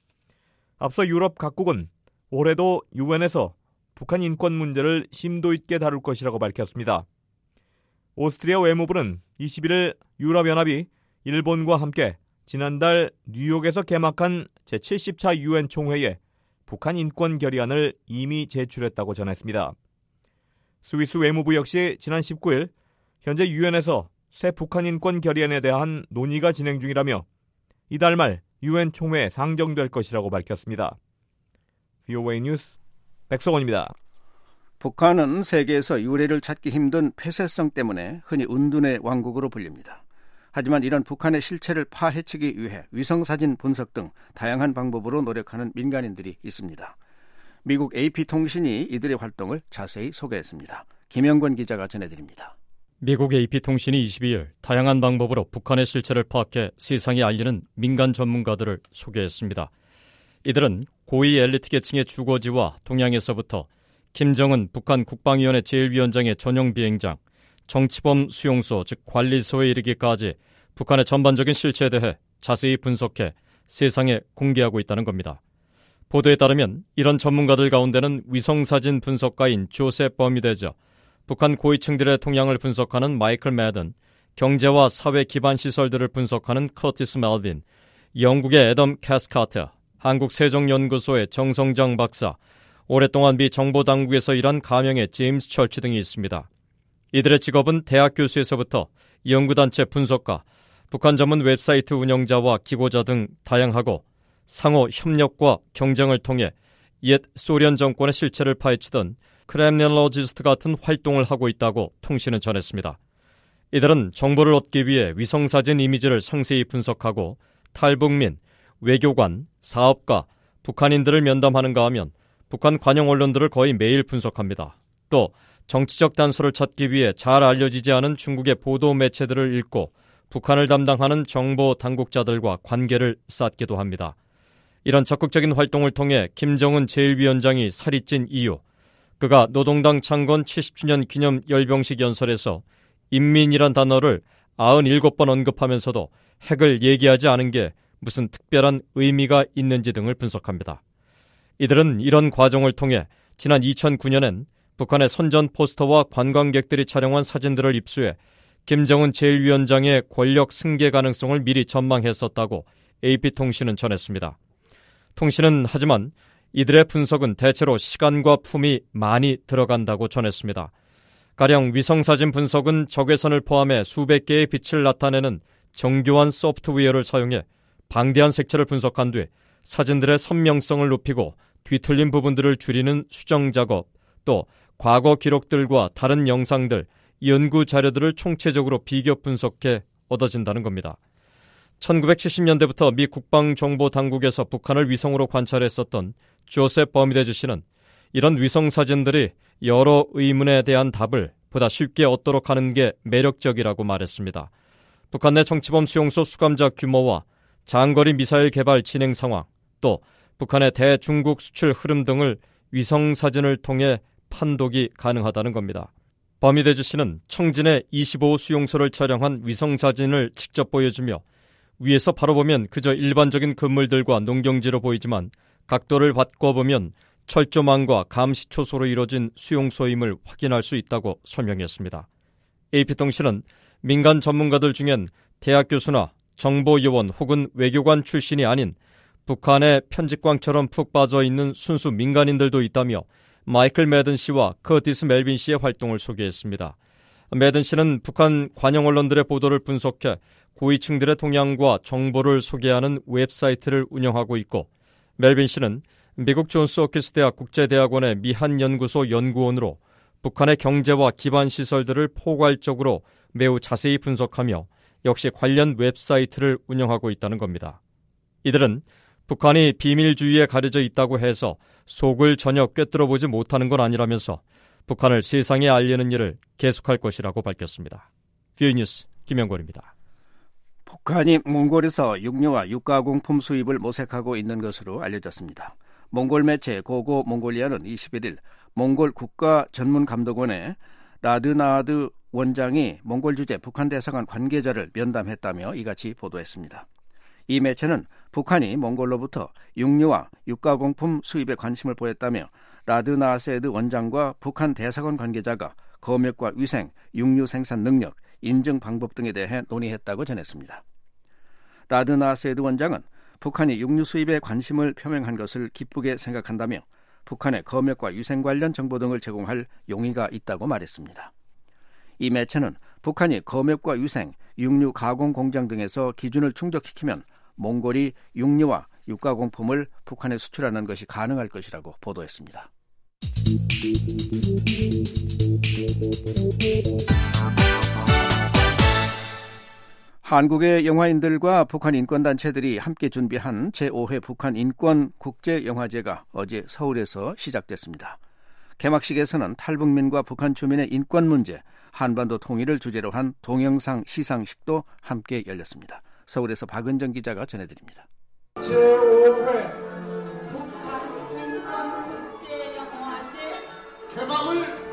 앞서 유럽 각국은 올해도 유엔에서 북한 인권 문제를 심도 있게 다룰 것이라고 밝혔습니다. 오스트리아 외무부는 이십일 일 유럽연합이 일본과 함께 지난달 뉴욕에서 개막한 제칠십 차 유엔 총회에 북한 인권 결의안을 이미 제출했다고 전했습니다. 스위스 외무부 역시 지난 십구 일 현재 유엔에서 새 북한 인권 결의안에 대한 논의가 진행 중이라며 이달 말 유엔 총회에 상정될 것이라고 밝혔습니다. 브이오에이 뉴스 백석원입니다. 북한은 세계에서 유례를 찾기 힘든 폐쇄성 때문에 흔히 은둔의 왕국으로 불립니다. 하지만 이런 북한의 실체를 파헤치기 위해 위성사진 분석 등 다양한 방법으로 노력하는 민간인들이 있습니다. 미국 에이피통신이 이들의 활동을 자세히 소개했습니다. 김영권 기자가 전해드립니다. 미국 에이피통신이 이십이 일 다양한 방법으로 북한의 실체를 파악해 세상에 알리는 민간 전문가들을 소개했습니다. 이들은 고위 엘리트 계층의 주거지와 동양에서부터 김정은 북한 국방위원회 제일 위원장의 전용 비행장, 정치범 수용소 즉 관리소에 이르기까지 북한의 전반적인 실체에 대해 자세히 분석해 세상에 공개하고 있다는 겁니다. 보도에 따르면 이런 전문가들 가운데는 위성사진 분석가인 조셉 버미데저, 북한 고위층들의 동향을 분석하는 마이클 매든, 경제와 사회 기반 시설들을 분석하는 커티스 멜빈, 영국의 애덤 캐스카터, 한국세종연구소의 정성장 박사, 오랫동안 미 정보당국에서 일한 가명의 제임스 철치 등이 있습니다. 이들의 직업은 대학 교수에서부터 연구단체 분석가, 북한 전문 웹사이트 운영자와 기고자 등 다양하고 상호 협력과 경쟁을 통해 옛 소련 정권의 실체를 파헤치던 크렘린로지스트 같은 활동을 하고 있다고 통신은 전했습니다. 이들은 정보를 얻기 위해 위성사진 이미지를 상세히 분석하고 탈북민, 외교관, 사업가, 북한인들을 면담하는가 하면 북한 관영 언론들을 거의 매일 분석합니다. 또 정치적 단서를 찾기 위해 잘 알려지지 않은 중국의 보도 매체들을 읽고 북한을 담당하는 정보 당국자들과 관계를 쌓기도 합니다. 이런 적극적인 활동을 통해 김정은 제일 위원장이 살이 찐 이유, 그가 노동당 창건 칠십 주년 기념 열병식 연설에서 인민이란 단어를 구십칠 번 언급하면서도 핵을 얘기하지 않은 게 무슨 특별한 의미가 있는지 등을 분석합니다. 이들은 이런 과정을 통해 지난 이천구 년엔 북한의 선전 포스터와 관광객들이 촬영한 사진들을 입수해 김정은 제일 위원장의 권력 승계 가능성을 미리 전망했었다고 에이피통신은 전했습니다. 통신은 하지만 이들의 분석은 대체로 시간과 품이 많이 들어간다고 전했습니다. 가령 위성사진 분석은 적외선을 포함해 수백 개의 빛을 나타내는 정교한 소프트웨어를 사용해 방대한 색채를 분석한 뒤 사진들의 선명성을 높이고 뒤틀린 부분들을 줄이는 수정 작업, 또 과거 기록들과 다른 영상들, 연구 자료들을 총체적으로 비교 분석해 얻어진다는 겁니다. 천구백칠십 년대부터 미 국방정보당국에서 북한을 위성으로 관찰했었던 조셉 버미데즈 씨는 이런 위성사진들이 여러 의문에 대한 답을 보다 쉽게 얻도록 하는 게 매력적이라고 말했습니다. 북한 내 정치범 수용소 수감자 규모와 장거리 미사일 개발 진행 상황, 또 북한의 대중국 수출 흐름 등을 위성사진을 통해 판독이 가능하다는 겁니다. 버미데즈 씨는 청진의 이십오 호 수용소를 촬영한 위성사진을 직접 보여주며 위에서 바로 보면 그저 일반적인 건물들과 농경지로 보이지만 각도를 바꿔보면 철조망과 감시초소로 이루어진 수용소임을 확인할 수 있다고 설명했습니다. 에이피통신은 민간 전문가들 중엔 대학 교수나 정보요원 혹은 외교관 출신이 아닌 북한의 편집광처럼 푹 빠져있는 순수 민간인들도 있다며 마이클 매든 씨와 커티스 멜빈 씨의 활동을 소개했습니다. 매든 씨는 북한 관영 언론들의 보도를 분석해 고위층들의 동향과 정보를 소개하는 웹사이트를 운영하고 있고, 멜빈 씨는 미국 존스 홉킨스 대학 국제대학원의 미한 연구소 연구원으로 북한의 경제와 기반 시설들을 포괄적으로 매우 자세히 분석하며 역시 관련 웹사이트를 운영하고 있다는 겁니다. 이들은 북한이 비밀주의에 가려져 있다고 해서 속을 전혀 꿰뚫어보지 못하는 건 아니라면서 북한을 세상에 알리는 일을 계속할 것이라고 밝혔습니다. 뷰이 뉴스 김영권입니다. 북한이 몽골에서 육류와 육가공품 수입을 모색하고 있는 것으로 알려졌습니다. 몽골 매체 고고 몽골리아는 이십일 일 몽골 국가전문감독원에 라드나드 원장이 몽골 주재 북한 대사관 관계자를 면담했다며 이같이 보도했습니다. 이 매체는 북한이 몽골로부터 육류와 육가공품 수입에 관심을 보였다며 라드나세드 원장과 북한 대사관 관계자가 검역과 위생, 육류 생산 능력, 인증 방법 등에 대해 논의했다고 전했습니다. 라드나세드 원장은 북한이 육류 수입에 관심을 표명한 것을 기쁘게 생각한다며 북한의 검역과 위생 관련 정보 등을 제공할 용의가 있다고 말했습니다. 이 매체는 북한이 검역과 위생, 육류 가공 공장 등에서 기준을 충족시키면 몽골이 육류와 육가공품을 북한에 수출하는 것이 가능할 것이라고 보도했습니다. 한국의 영화인들과 북한 인권단체들이 함께 준비한 제오 회 북한 인권 국제영화제가 어제 서울에서 시작됐습니다. 개막식에서는 탈북민과 북한 주민의 인권 문제, 한반도 통일을 주제로 한 동영상 시상식도 함께 열렸습니다. 서울에서 박은정 기자가 전해드립니다. 제오 회 북한 인권 국제영화제 개막을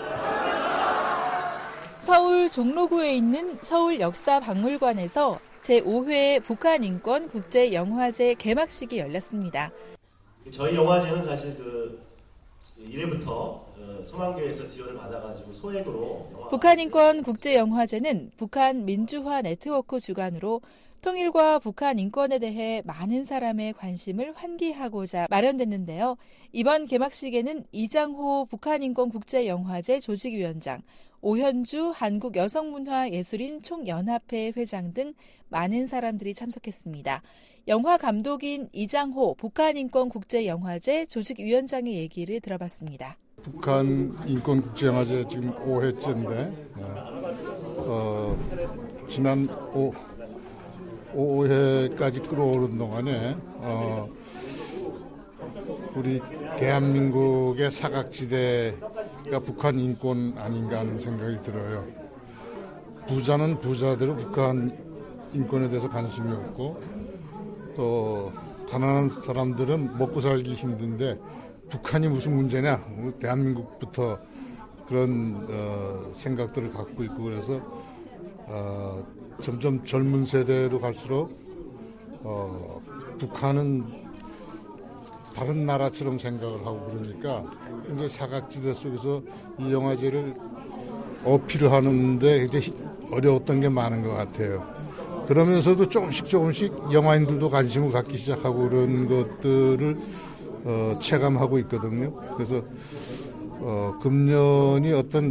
서울 종로구에 있는 서울역사박물관에서 제오 회 북한 인권 국제영화제 개막식이 열렸습니다. 저희 영화제는 사실 그 일 회부터 소망교회에서 지원을 받아가지고 소액으로 영화... 북한 인권 국제영화제는 북한 민주화 네트워크 주관으로 통일과 북한 인권에 대해 많은 사람의 관심을 환기하고자 마련됐는데요. 이번 개막식에는 이장호 북한인권국제영화제 조직위원장, 오현주 한국여성문화예술인 총연합회 회장 등 많은 사람들이 참석했습니다. 영화 감독인 이장호 북한인권국제영화제 조직위원장의 얘기를 들어봤습니다. 북한 인권국제영화제 지금 오 회째인데 어, 지난 오, 오 회까지 끌어오른 동안에 어, 우리 대한민국의 사각지대가 북한 인권 아닌가 하는 생각이 들어요. 부자는 부자대로 북한 인권에 대해서 관심이 없고 또 가난한 사람들은 먹고 살기 힘든데 북한이 무슨 문제냐? 대한민국부터 그런 어, 생각들을 갖고 있고 그래서 어, 점점 젊은 세대로 갈수록 어, 북한은 다른 나라처럼 생각을 하고 그러니까 이제 사각지대 속에서 이 영화제를 어필을 하는데 이제 어려웠던 게 많은 것 같아요. 그러면서도 조금씩 조금씩 영화인들도 관심을 갖기 시작하고 그런 것들을 어, 체감하고 있거든요. 그래서 어, 금년이 어떤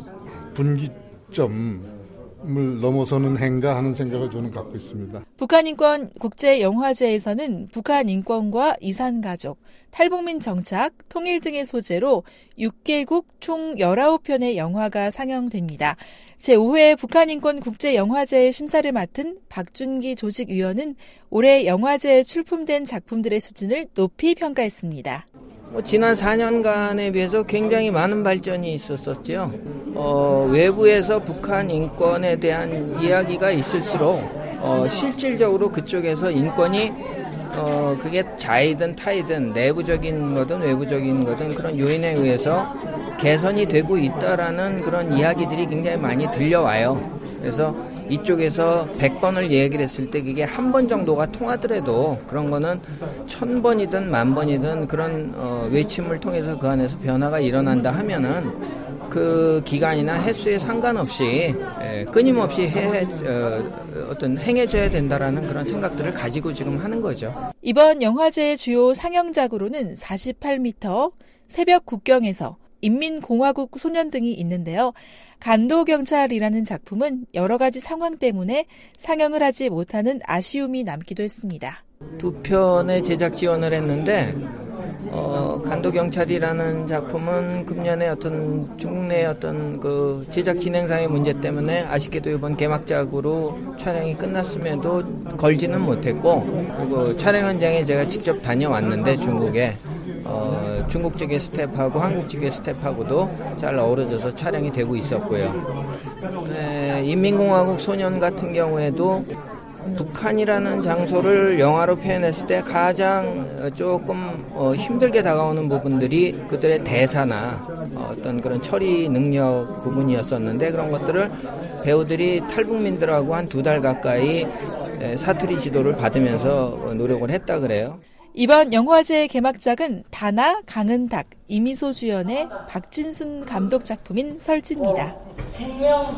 분기점을 넘어서는 해인가 하는 생각을 저는 갖고 있습니다. 북한인권 국제영화제에서는 북한 인권과 이산가족, 탈북민 정착, 통일 등의 소재로 육 개국 총 열아홉 편의 영화가 상영됩니다. 제오 회 북한인권 국제영화제 심사를 맡은 박준기 조직위원은 올해 영화제에 출품된 작품들의 수준을 높이 평가했습니다. 뭐 지난 사 년간에 비해서 굉장히 많은 발전이 있었었죠. 어, 외부에서 북한 인권에 대한 이야기가 있을수록 어, 실질적으로 그쪽에서 인권이 어, 그게 자이든 타이든 내부적인 거든 외부적인 거든 그런 요인에 의해서 개선이 되고 있다라는 그런 이야기들이 굉장히 많이 들려와요. 그래서 이쪽에서 백 번을 얘기를 했을 때 그게 한 번 정도가 통하더라도 그런 거는 천 번이든 만 번이든 그런 어, 외침을 통해서 그 안에서 변화가 일어난다 하면은 그 기간이나 횟수에 상관없이 에, 끊임없이 해, 어, 어떤 행해져야 된다라는 그런 생각들을 가지고 지금 하는 거죠. 이번 영화제의 주요 상영작으로는 사십팔 미터, 새벽 국경에서, 인민공화국 소년 등이 있는데요. 간도경찰이라는 작품은 여러 가지 상황 때문에 상영을 하지 못하는 아쉬움이 남기도 했습니다. 두 편의 제작 지원을 했는데 어, 간도경찰이라는 작품은 금년에 어떤 중국 내 어떤 그 제작 진행상의 문제 때문에 아쉽게도 이번 개막작으로 촬영이 끝났음에도 걸지는 못했고 그리고 촬영 현장에 제가 직접 다녀왔는데 중국에 어, 중국 측의 스태프하고 한국 측의 스태프하고도 잘 어우러져서 촬영이 되고 있었고요. 에, 인민공화국 소년 같은 경우에도 북한이라는 장소를 영화로 표현했을 때 가장 조금 어, 힘들게 다가오는 부분들이 그들의 대사나 어, 어떤 그런 처리 능력 부분이었었는데 그런 것들을 배우들이 탈북민들하고 한 두 달 가까이 사투리 지도를 받으면서 노력을 했다 그래요. 이번 영화제 개막작은 다나, 강은탁, 이미소 주연의 박진순 감독 작품인 설지입니다. 어, 생명,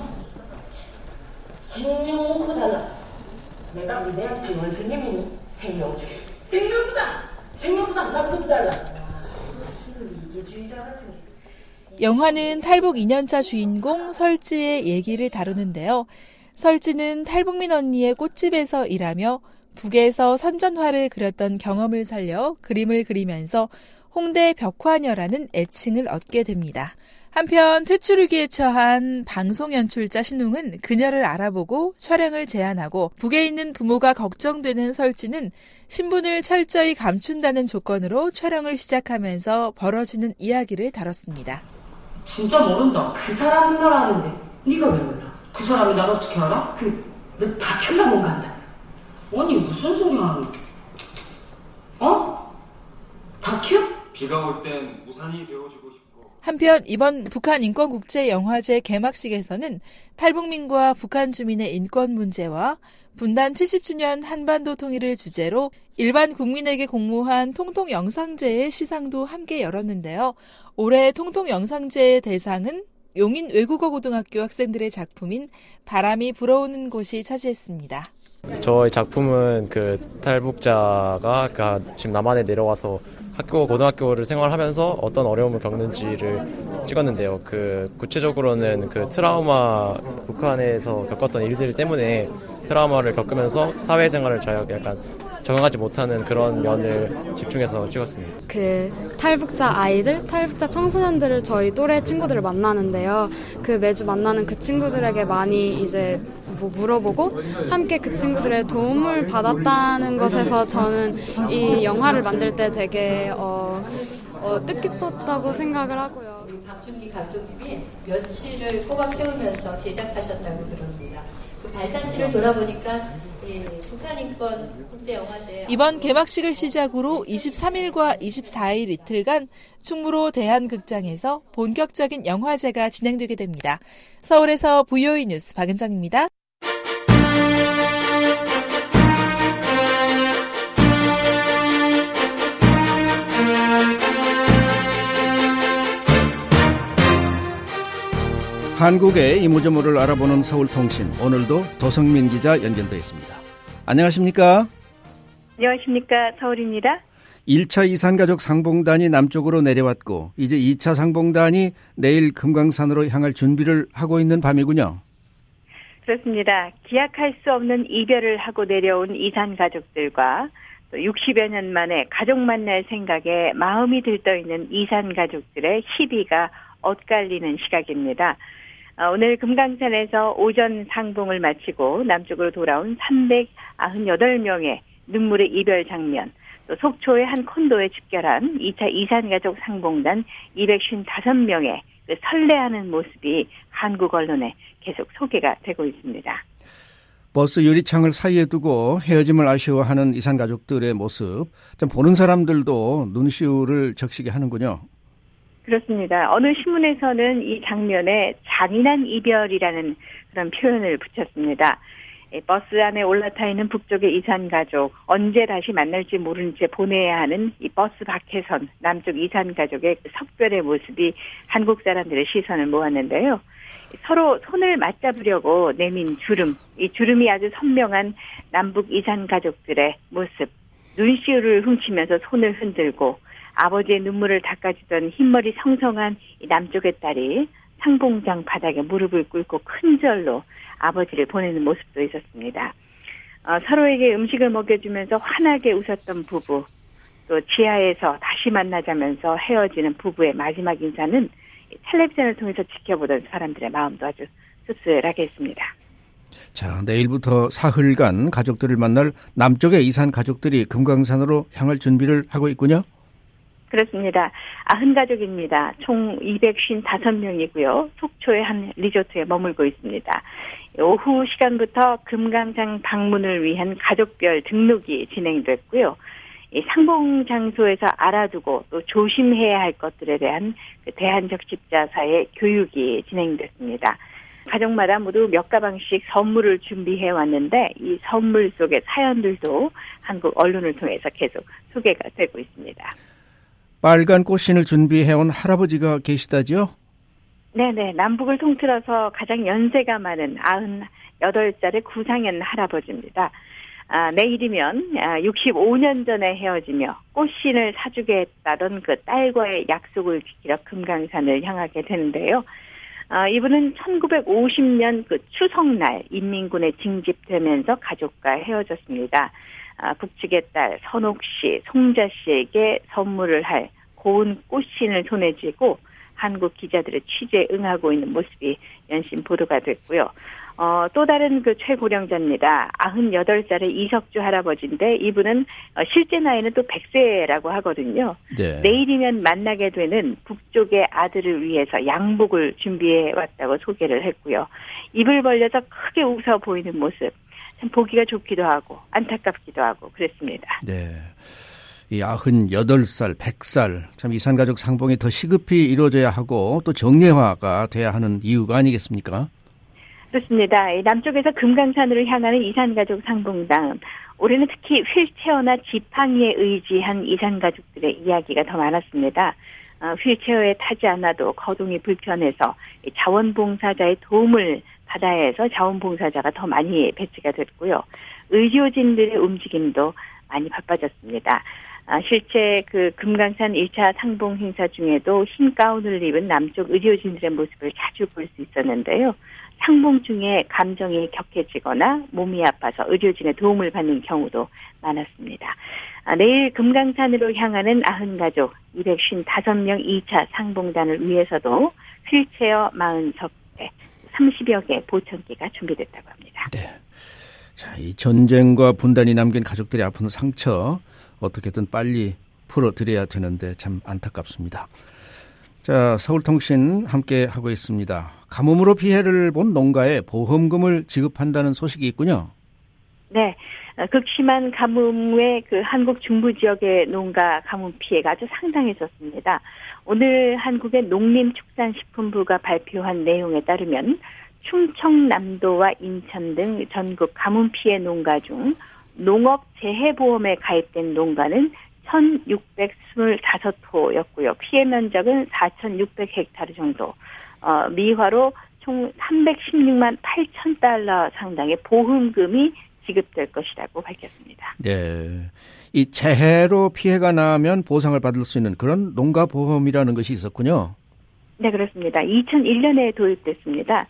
생명 먹고잖아. 내가 니네한테 원수님이니 생명 주 생명수다! 생명수다! 나 붙달라! 이기주의자 같은 게. 영화는 탈북 이 년차 주인공 설지의 얘기를 다루는데요. 설지는 탈북민 언니의 꽃집에서 일하며 북에서 선전화를 그렸던 경험을 살려 그림을 그리면서 홍대 벽화녀라는 애칭을 얻게 됩니다. 한편 퇴출 위기에 처한 방송 연출자 신웅은 그녀를 알아보고 촬영을 제안하고 북에 있는 부모가 걱정되는 설지는 신분을 철저히 감춘다는 조건으로 촬영을 시작하면서 벌어지는 이야기를 다뤘습니다. 진짜 모른다. 그 사람은 널 아는데 네가 왜 몰라? 그 사람이 날 어떻게 알아? 그 너 다큐나 뭔가 한다. 아니 무슨 소리 하는? 어? 다큐? 비가 올 땐 우산이 되어주고 싶고. 한편 이번 북한 인권국제영화제 개막식에서는 탈북민과 북한 주민의 인권 문제와 분단 칠십 주년 한반도 통일을 주제로 일반 국민에게 공모한 통통영상제의 시상도 함께 열었는데요. 올해 통통영상제의 대상은 용인 외국어 고등학교 학생들의 작품인 바람이 불어오는 곳이 차지했습니다. 저의 작품은 그 탈북자가 지금 남한에 내려와서 학교, 고등학교를 생활하면서 어떤 어려움을 겪는지를 찍었는데요. 그 구체적으로는 그 트라우마, 북한에서 겪었던 일들 때문에 트라우마를 겪으면서 사회생활을 잘 약간 적응하지 못하는 그런 면을 집중해서 찍었습니다. 그 탈북자 아이들, 탈북자 청소년들을 저희 또래 친구들을 만나는데요. 그 매주 만나는 그 친구들에게 많이 이제 뭐 물어보고 함께 그 친구들의 도움을 받았다는 것에서 저는 이 영화를 만들 때 되게 어, 어, 뜻깊었다고 생각을 하고요. 우리 박준기 감독님이 며칠을 꼬박 세우면서 제작하셨다고 들었습니다. 그 발자취를 돌아보니까 예, 북한 인권 국제영화제 이번 개막식을 시작으로 이십삼 일과 이십사 일 이틀간 충무로 대한극장에서 본격적인 영화제가 진행되게 됩니다. 서울에서 브이오에이 뉴스 박은정입니다. 한국의 이모저모를 알아보는 서울통신, 오늘도 도성민 기자 연결되어 있습니다. 안녕하십니까? 안녕하십니까? 서울입니다. 일 차 이산가족 상봉단이 남쪽으로 내려왔고 이제 이 차 상봉단이 내일 금강산으로 향할 준비를 하고 있는 밤이군요. 그렇습니다. 기약할 수 없는 이별을 하고 내려온 이산가족들과 또 육십여 년 만에 가족 만날 생각에 마음이 들떠있는 이산가족들의 시비가 엇갈리는 시각입니다. 오늘 금강산에서 오전 상봉을 마치고 남쪽으로 돌아온 삼백구십팔 명의 눈물의 이별 장면, 또 속초의 한 콘도에 집결한 이 차 이산가족 상봉단 이백오십오 명의 그 설레하는 모습이 한국 언론에 계속 소개가 되고 있습니다. 버스 유리창을 사이에 두고 헤어짐을 아쉬워하는 이산가족들의 모습, 좀 보는 사람들도 눈시울을 적시게 하는군요. 그렇습니다. 어느 신문에서는 이 장면에 잔인한 이별이라는 그런 표현을 붙였습니다. 버스 안에 올라타 있는 북쪽의 이산가족, 언제 다시 만날지 모르는 채 보내야 하는 이 버스 밖에선 남쪽 이산가족의 그 석별의 모습이 한국 사람들의 시선을 모았는데요. 서로 손을 맞잡으려고 내민 주름, 이 주름이 아주 선명한 남북 이산가족들의 모습, 눈시울을 훔치면서 손을 흔들고 아버지의 눈물을 닦아주던 흰머리 성성한 이 남쪽의 딸이 상봉장 바닥에 무릎을 꿇고 큰 절로 아버지를 보내는 모습도 있었습니다. 어, 서로에게 음식을 먹여주면서 환하게 웃었던 부부, 또 지하에서 다시 만나자면서 헤어지는 부부의 마지막 인사는 텔레비전을 통해서 지켜보던 사람들의 마음도 아주 씁쓸하게 했습니다. 자, 내일부터 사흘간 가족들을 만날 남쪽의 이산 가족들이 금강산으로 향할 준비를 하고 있군요. 그렇습니다. 아흔 가족입니다. 총 이백오십오 명이고요. 속초의 한 리조트에 머물고 있습니다. 오후 시간부터 금강산 방문을 위한 가족별 등록이 진행됐고요. 이 상봉 장소에서 알아두고 또 조심해야 할 것들에 대한 그 대한적 십자사의 교육이 진행됐습니다. 가족마다 모두 몇 가방씩 선물을 준비해 왔는데 이 선물 속의 사연들도 한국 언론을 통해서 계속 소개가 되고 있습니다. 빨간 꽃신을 준비해온 할아버지가 계시다죠? 네네. 남북을 통틀어서 가장 연세가 많은 아흔여덟 살의 구상현 할아버지입니다. 아, 내일이면 육십오 년 전에 헤어지며 꽃신을 사주게 했다던 그 딸과의 약속을 지키러 금강산을 향하게 되는데요. 아, 이분은 천구백오십 년 그 추석날 인민군에 징집되면서 가족과 헤어졌습니다. 아, 북측의 딸 선옥 씨, 송자 씨에게 선물을 할 고운 꽃신을 손에 쥐고 한국 기자들의 취재에 응하고 있는 모습이 연신 보도가 됐고요. 어, 또 다른 그 최고령자입니다. 아흔여덟 살의 이석주 할아버지인데 이분은 실제 나이는 또 백 세라고 하거든요. 네. 내일이면 만나게 되는 북쪽의 아들을 위해서 양복을 준비해 왔다고 소개를 했고요. 입을 벌려서 크게 웃어 보이는 모습. 참 보기가 좋기도 하고 안타깝기도 하고 그랬습니다. 네. 이 아흔여덟 살, 백 살, 참 이산가족 상봉이 더 시급히 이루어져야 하고 또 정례화가 돼야 하는 이유가 아니겠습니까? 그렇습니다. 남쪽에서 금강산으로 향하는 이산가족 상봉당. 올해는 특히 휠체어나 지팡이에 의지한 이산가족들의 이야기가 더 많았습니다. 휠체어에 타지 않아도 거동이 불편해서 자원봉사자의 도움을 받아야 해서 자원봉사자가 더 많이 배치가 됐고요. 의료진들의 움직임도 많이 바빠졌습니다. 아, 실제 그 금강산 일 차 상봉 행사 중에도 흰 가운을 입은 남쪽 의료진들의 모습을 자주 볼 수 있었는데요. 상봉 중에 감정이 격해지거나 몸이 아파서 의료진의 도움을 받는 경우도 많았습니다. 아, 내일 금강산으로 향하는 아흔가족 이백오십오 명 이 차 상봉단을 위해서도 휠체어 사십 대, 삼십여 개 보청기가 준비됐다고 합니다. 네. 자, 이 전쟁과 분단이 남긴 가족들의 아픈 상처 어떻게든 빨리 풀어드려야 되는데 참 안타깝습니다. 자, 서울통신 함께 하고 있습니다. 가뭄으로 피해를 본 농가에 보험금을 지급한다는 소식이 있군요. 네. 극심한 가뭄에 그 한국 중부 지역의 농가 가뭄 피해가 아주 상당했었습니다. 오늘 한국의 농림축산식품부가 발표한 내용에 따르면 충청남도와 인천 등 전국 가뭄 피해 농가 중 농업 재해보험에 가입된 농가는 천육백이십오 호였고요. 피해 면적은 사천육백 헥타르 정도. 어, 미화로 총 삼백십육만 팔천 달러 상당의 보험금이 지급될 것이라고 밝혔습니다. 네, 이 재해로 피해가 나면 보상을 받을 수 있는 그런 농가보험이라는 것이 있었군요. 네, 그렇습니다. 이천일 년에 도입됐습니다.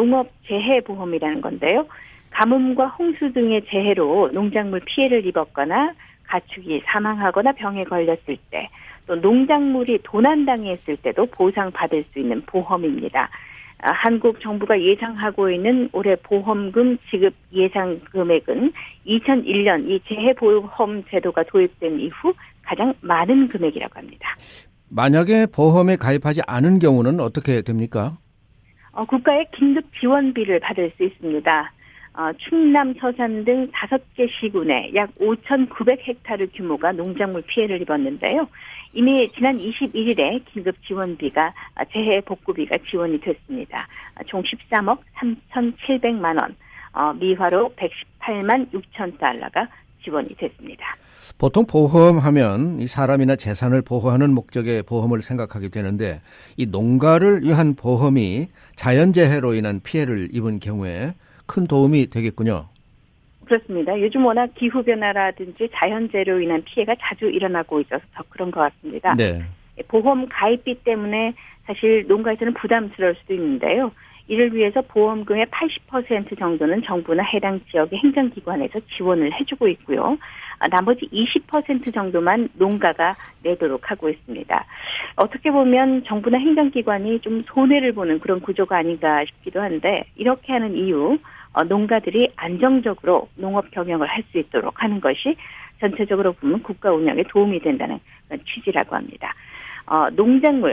농업재해보험이라는 건데요. 가뭄과 홍수 등의 재해로 농작물 피해를 입었거나 가축이 사망하거나 병에 걸렸을 때, 또 농작물이 도난당했을 때도 보상받을 수 있는 보험입니다. 아, 한국 정부가 예상하고 있는 올해 보험금 지급 예상 금액은 이천일 년 이 재해보험 제도가 도입된 이후 가장 많은 금액이라고 합니다. 만약에 보험에 가입하지 않은 경우는 어떻게 됩니까? 어, 국가의 긴급 지원비를 받을 수 있습니다. 어, 충남, 서산 등 다섯 개 시군에 약 오천구백 헥타르 규모가 농작물 피해를 입었는데요. 이미 지난 이십일 일에 긴급 지원비가 재해 복구비가 지원이 됐습니다. 총 십삼억 삼천칠백만 원, 어, 미화로 백십팔만 육천 달러가 지원이 됐습니다. 보통 보험하면 이 사람이나 재산을 보호하는 목적의 보험을 생각하게 되는데 이 농가를 위한 보험이 자연재해로 인한 피해를 입은 경우에 큰 도움이 되겠군요. 그렇습니다. 요즘 워낙 기후변화라든지 자연재해로 인한 피해가 자주 일어나고 있어서 더 그런 것 같습니다. 네. 보험 가입비 때문에 사실 농가에서는 부담스러울 수도 있는데요. 이를 위해서 보험금의 팔십 퍼센트 정도는 정부나 해당 지역의 행정기관에서 지원을 해주고 있고요. 나머지 이십 퍼센트 정도만 농가가 내도록 하고 있습니다. 어떻게 보면 정부나 행정기관이 좀 손해를 보는 그런 구조가 아닌가 싶기도 한데 이렇게 하는 이유, 농가들이 안정적으로 농업 경영을 할 수 있도록 하는 것이 전체적으로 보면 국가 운영에 도움이 된다는 취지라고 합니다. 어, 농작물,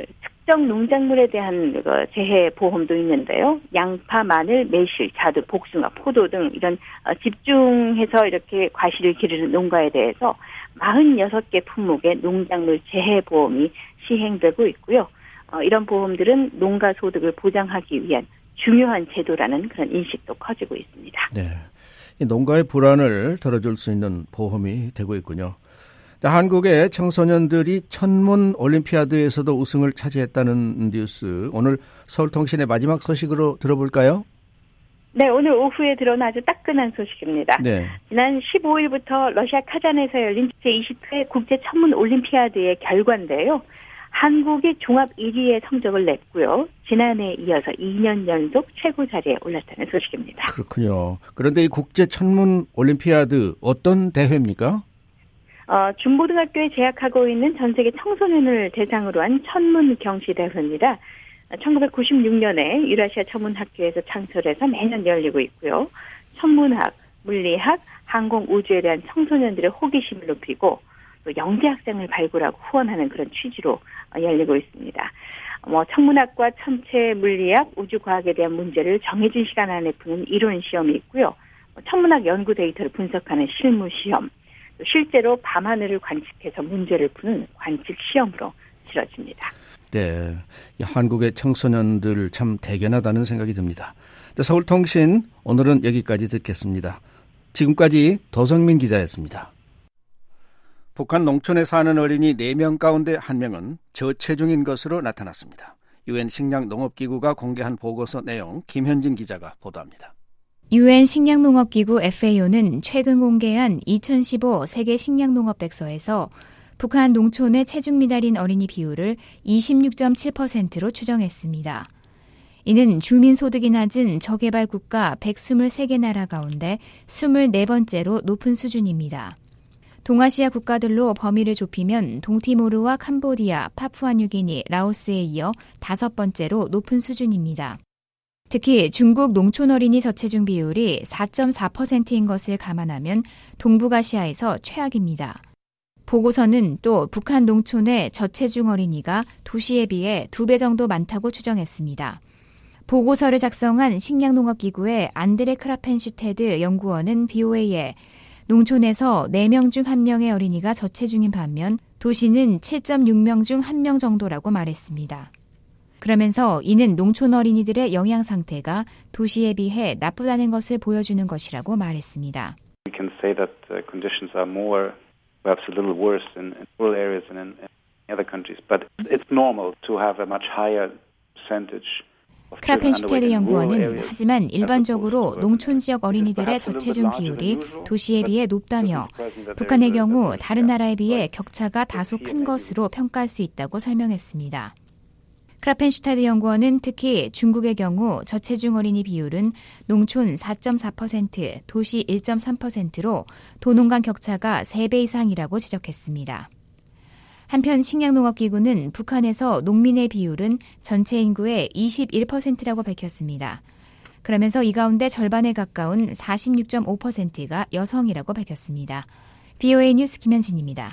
특정 농작물에 대한 그 재해 보험도 있는데요. 양파, 마늘, 매실, 자두, 복숭아, 포도 등 이런 집중해서 이렇게 과실을 기르는 농가에 대해서 사십육 개 품목의 농작물 재해 보험이 시행되고 있고요. 어, 이런 보험들은 농가 소득을 보장하기 위한 중요한 제도라는 그런 인식도 커지고 있습니다. 네, 이 농가의 불안을 덜어줄 수 있는 보험이 되고 있군요. 한국의 청소년들이 천문 올림피아드에서도 우승을 차지했다는 뉴스, 오늘 서울통신의 마지막 소식으로 들어볼까요? 네, 오늘 오후에 들어온 아주 따끈한 소식입니다. 네. 지난 십오일부터 러시아 카잔에서 열린 제이십 회 국제 천문 올림피아드의 결과인데요. 한국이 종합 일 위의 성적을 냈고요. 지난해에 이어서 이 년 연속 최고 자리에 올랐다는 소식입니다. 그렇군요. 그런데 이 국제 천문 올림피아드 어떤 대회입니까? 어, 중고등학교에 재학하고 있는 전 세계 청소년을 대상으로 한 천문 경시 대회입니다. 천구백구십육 년에 유라시아 천문학교에서 창설해서 매년 열리고 있고요. 천문학, 물리학, 항공 우주에 대한 청소년들의 호기심을 높이고 또 영재 학생을 발굴하고 후원하는 그런 취지로 열리고 있습니다. 뭐 천문학과 천체 물리학, 우주과학에 대한 문제를 정해진 시간 안에 푸는 이론 시험이 있고요. 천문학 연구 데이터를 분석하는 실무 시험, 실제로 밤하늘을 관측해서 문제를 푸는 관측 시험으로 치러집니다. 네, 한국의 청소년들 참 대견하다는 생각이 듭니다. 서울통신 오늘은 여기까지 듣겠습니다. 지금까지 도성민 기자였습니다. 북한 농촌에 사는 어린이 네 명 가운데 한 명은 저체중인 것으로 나타났습니다. 유엔 식량농업기구가 공개한 보고서 내용 김현진 기자가 보도합니다. 유엔 식량농업기구 에프에이오는 최근 공개한 이천십오 세계 식량농업백서에서 북한 농촌의 체중 미달인 어린이 비율을 이십육 점 칠 퍼센트로 추정했습니다. 이는 주민 소득이 낮은 저개발 국가 백이십삼 개 나라 가운데 이십사 번째로 높은 수준입니다. 동아시아 국가들로 범위를 좁히면 동티모르와 캄보디아, 파푸아뉴기니, 라오스에 이어 다섯 번째로 높은 수준입니다. 특히 중국 농촌 어린이 저체중 비율이 사 점 사 퍼센트인 것을 감안하면 동북아시아에서 최악입니다. 보고서는 또 북한 농촌의 저체중 어린이가 도시에 비해 두 배 정도 많다고 추정했습니다. 보고서를 작성한 식량농업기구의 안드레 크라펜슈테드 연구원은 비오에이에 농촌에서 네 명 중 한 명의 어린이가 저체중인 반면 도시는 칠 점 육 명 중 한 명 정도라고 말했습니다. 그러면서 이는 농촌 어린이들의 영양 상태가 도시에 비해 나쁘다는 것을 보여주는 것이라고 말했습니다. We can say that the conditions are more, perhaps a little worse in, in rural areas than in, in other countries, but it's normal to have a much higher percentage. 크라펜슈테르 연구원은 하지만 일반적으로 농촌 지역 어린이들의 저체중 비율이 도시에 비해 높다며 북한의 경우 다른 나라에 비해 격차가 다소 큰 것으로 평가할 수 있다고 설명했습니다. 크라펜슈테르 연구원은 특히 중국의 경우 저체중 어린이 비율은 농촌 사 점 사 퍼센트, 도시 일 점 삼 퍼센트로 도농 간 격차가 세 배 이상이라고 지적했습니다. 한편 식량농업기구는 북한에서 농민의 비율은 전체 인구의 이십일 퍼센트라고 밝혔습니다. 그러면서 이 가운데 절반에 가까운 사십육 점 오 퍼센트가 여성이라고 밝혔습니다. 비오에이 뉴스 김현진입니다.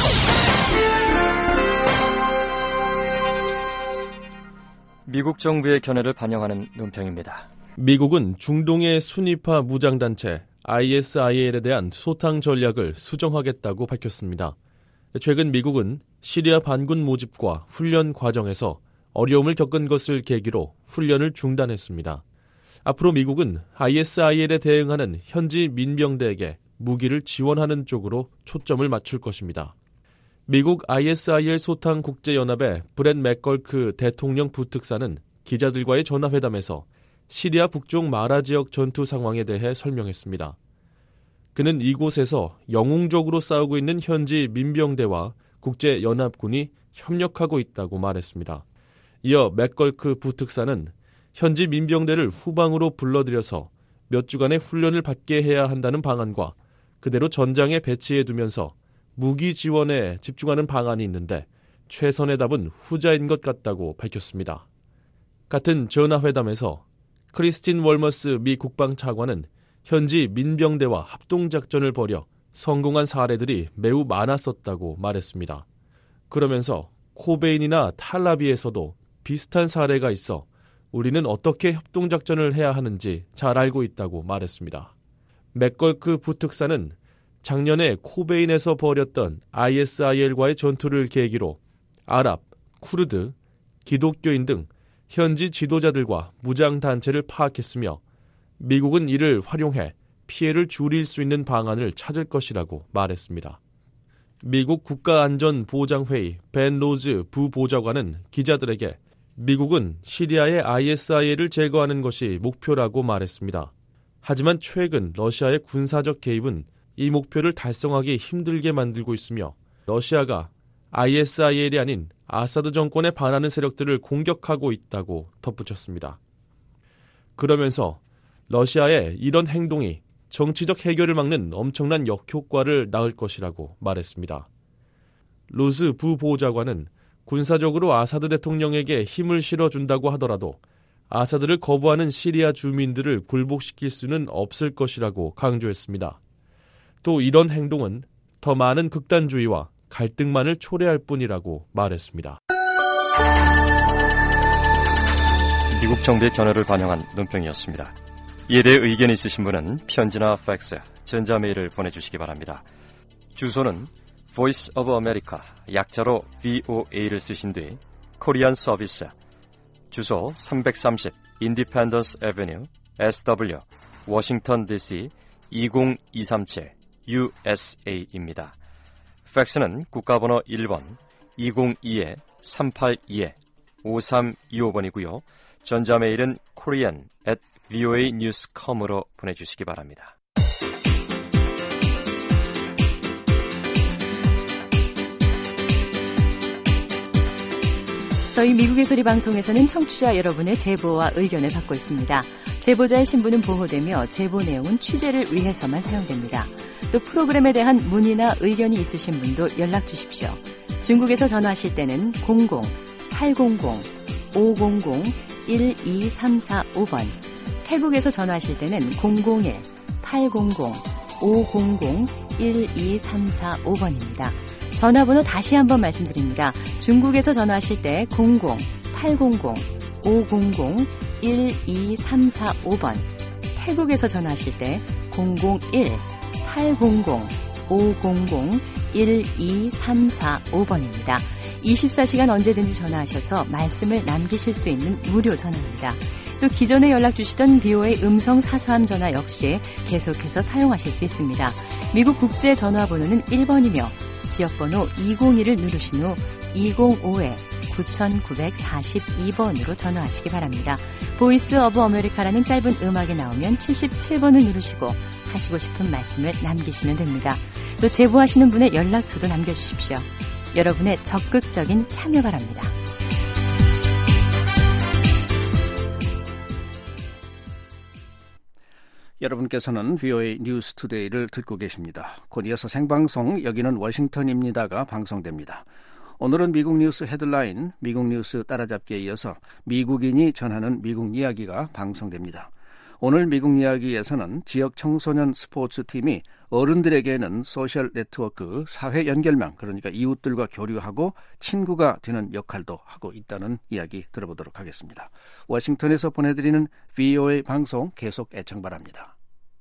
미국 정부의 견해를 반영하는 논평입니다. 미국은 중동의 순위파 무장단체 아이에스아이엘에 대한 소탕 전략을 수정하겠다고 밝혔습니다. 최근 미국은 시리아 반군 모집과 훈련 과정에서 어려움을 겪은 것을 계기로 훈련을 중단했습니다. 앞으로 미국은 아이에스아이엘에 대응하는 현지 민병대에게 무기를 지원하는 쪽으로 초점을 맞출 것입니다. 미국 아이에스아이엘 소탕 국제연합의 브렛 맥걸크 대통령 부특사는 기자들과의 전화회담에서 시리아 북쪽 마라 지역 전투 상황에 대해 설명했습니다. 그는 이곳에서 영웅적으로 싸우고 있는 현지 민병대와 국제연합군이 협력하고 있다고 말했습니다. 이어 맥걸크 부특사는 현지 민병대를 후방으로 불러들여서 몇 주간의 훈련을 받게 해야 한다는 방안과 그대로 전장에 배치해두면서 무기 지원에 집중하는 방안이 있는데 최선의 답은 후자인 것 같다고 밝혔습니다. 같은 전화회담에서 크리스틴 월머스 미 국방차관은 현지 민병대와 합동작전을 벌여 성공한 사례들이 매우 많았었다고 말했습니다. 그러면서 코베인이나 탈라비에서도 비슷한 사례가 있어 우리는 어떻게 협동작전을 해야 하는지 잘 알고 있다고 말했습니다. 맥걸크 부특사는 작년에 코베인에서 벌였던 아이에스아이엘과의 전투를 계기로 아랍, 쿠르드, 기독교인 등 현지 지도자들과 무장단체를 파악했으며 미국은 이를 활용해 피해를 줄일 수 있는 방안을 찾을 것이라고 말했습니다. 미국 국가안전보장회의 벤 로즈 부보좌관은 기자들에게 미국은 시리아의 아이에스아이엘을 제거하는 것이 목표라고 말했습니다. 하지만 최근 러시아의 군사적 개입은 이 목표를 달성하기 힘들게 만들고 있으며 러시아가 아이에스아이엘이 아닌 아사드 정권에 반하는 세력들을 공격하고 있다고 덧붙였습니다. 그러면서 러시아의 이런 행동이 정치적 해결을 막는 엄청난 역효과를 낳을 것이라고 말했습니다. 로즈 부보좌관은 군사적으로 아사드 대통령에게 힘을 실어준다고 하더라도 아사드를 거부하는 시리아 주민들을 굴복시킬 수는 없을 것이라고 강조했습니다. 또 이런 행동은 더 많은 극단주의와 갈등만을 초래할 뿐이라고 말했습니다. 미국 정부의 견해를 반영한 논평이었습니다. 이에 대해 의견 있으신 분은 편지나 팩스, 전자메일을 보내주시기 바랍니다. 주소는 Voice of America, 약자로 브이오에이를 쓰신 뒤 코리안 서비스, 주소 삼백삼십 Independence Avenue, 에스더블유, 워싱턴 디씨 이공이삼칠 유에스에이입니다. 팩스는 국가번호 일 번 이공이 삼팔이 오삼이오 번이고요. 전자메일은 korean at 브이오에이 뉴스 닷 컴으로 보내주시기 바랍니다. 저희 미국의 소리 방송에서는 청취자 여러분의 제보와 의견을 받고 있습니다. 제보자의 신분은 보호되며 제보 내용은 취재를 위해서만 사용됩니다. 또 프로그램에 대한 문의나 의견이 있으신 분도 연락 주십시오. 중국에서 전화하실 때는 공공 팔공공 오공공 일이삼사오 번, 태국에서 전화하실 때는 공공일 팔공공 오공공 일이삼사오 번입니다. 전화번호 다시 한번 말씀드립니다. 중국에서 전화하실 때 공공 팔공공 오공공 일이삼사오 번, 태국에서 전화하실 때 공공일 팔공공 오공공 일이삼사오 번입니다. 이십사 시간 언제든지 전화하셔서 말씀을 남기실 수 있는 무료 전화입니다. 또 기존에 연락 주시던 브이오에이 음성 사서함 전화 역시 계속해서 사용하실 수 있습니다. 미국 국제 전화번호는 일 번이며 지역번호 이공일을 누르신 후 이공오 구구사이 번으로 전화하시기 바랍니다. 보이스 오브 아메리카라는 짧은 음악이 나오면 칠십칠 번을 누르시고 하시고 싶은 말씀을 남기시면 됩니다. 또 제보하시는 분의 연락처도 남겨주십시오. 여러분의 적극적인 참여 바랍니다. 여러분께서는 브이오에이 뉴스 투데이를 듣고 계십니다. 곧 이어서 생방송 여기는 워싱턴입니다가 방송됩니다. 오늘은 미국 뉴스 헤드라인, 미국 뉴스 따라잡기에 이어서 미국인이 전하는 미국 이야기가 방송됩니다. 오늘 미국 이야기에서는 지역 청소년 스포츠팀이 어른들에게는 소셜 네트워크, 사회 연결망, 그러니까 이웃들과 교류하고 친구가 되는 역할도 하고 있다는 이야기 들어보도록 하겠습니다. 워싱턴에서 보내드리는 브이오에이 방송 계속 애청 바랍니다.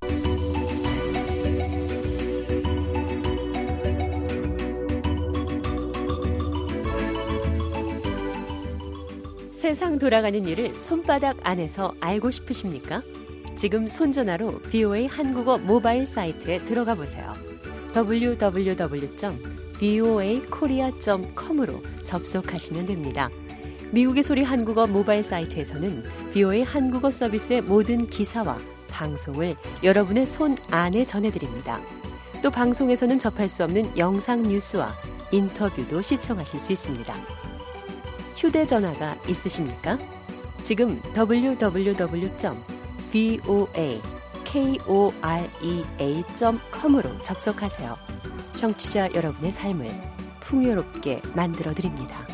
세상 돌아가는 일을 손바닥 안에서 알고 싶으십니까? 지금 손전화로 브이오에이 한국어 모바일 사이트에 들어가 보세요. 더블유 더블유 더블유 점 브이오에이 코리아 점 컴으로 접속하시면 됩니다. 미국의 소리 한국어 모바일 사이트에서는 브이오에이 한국어 서비스의 모든 기사와 방송을 여러분의 손 안에 전해드립니다. 또 방송에서는 접할 수 없는 영상 뉴스와 인터뷰도 시청하실 수 있습니다. 휴대전화가 있으십니까? 지금 더블유 더블유 더블유 점 브이오에이 코리아 점 컴으로 접속하세요. 청취자 여러분의 삶을 풍요롭게 만들어드립니다.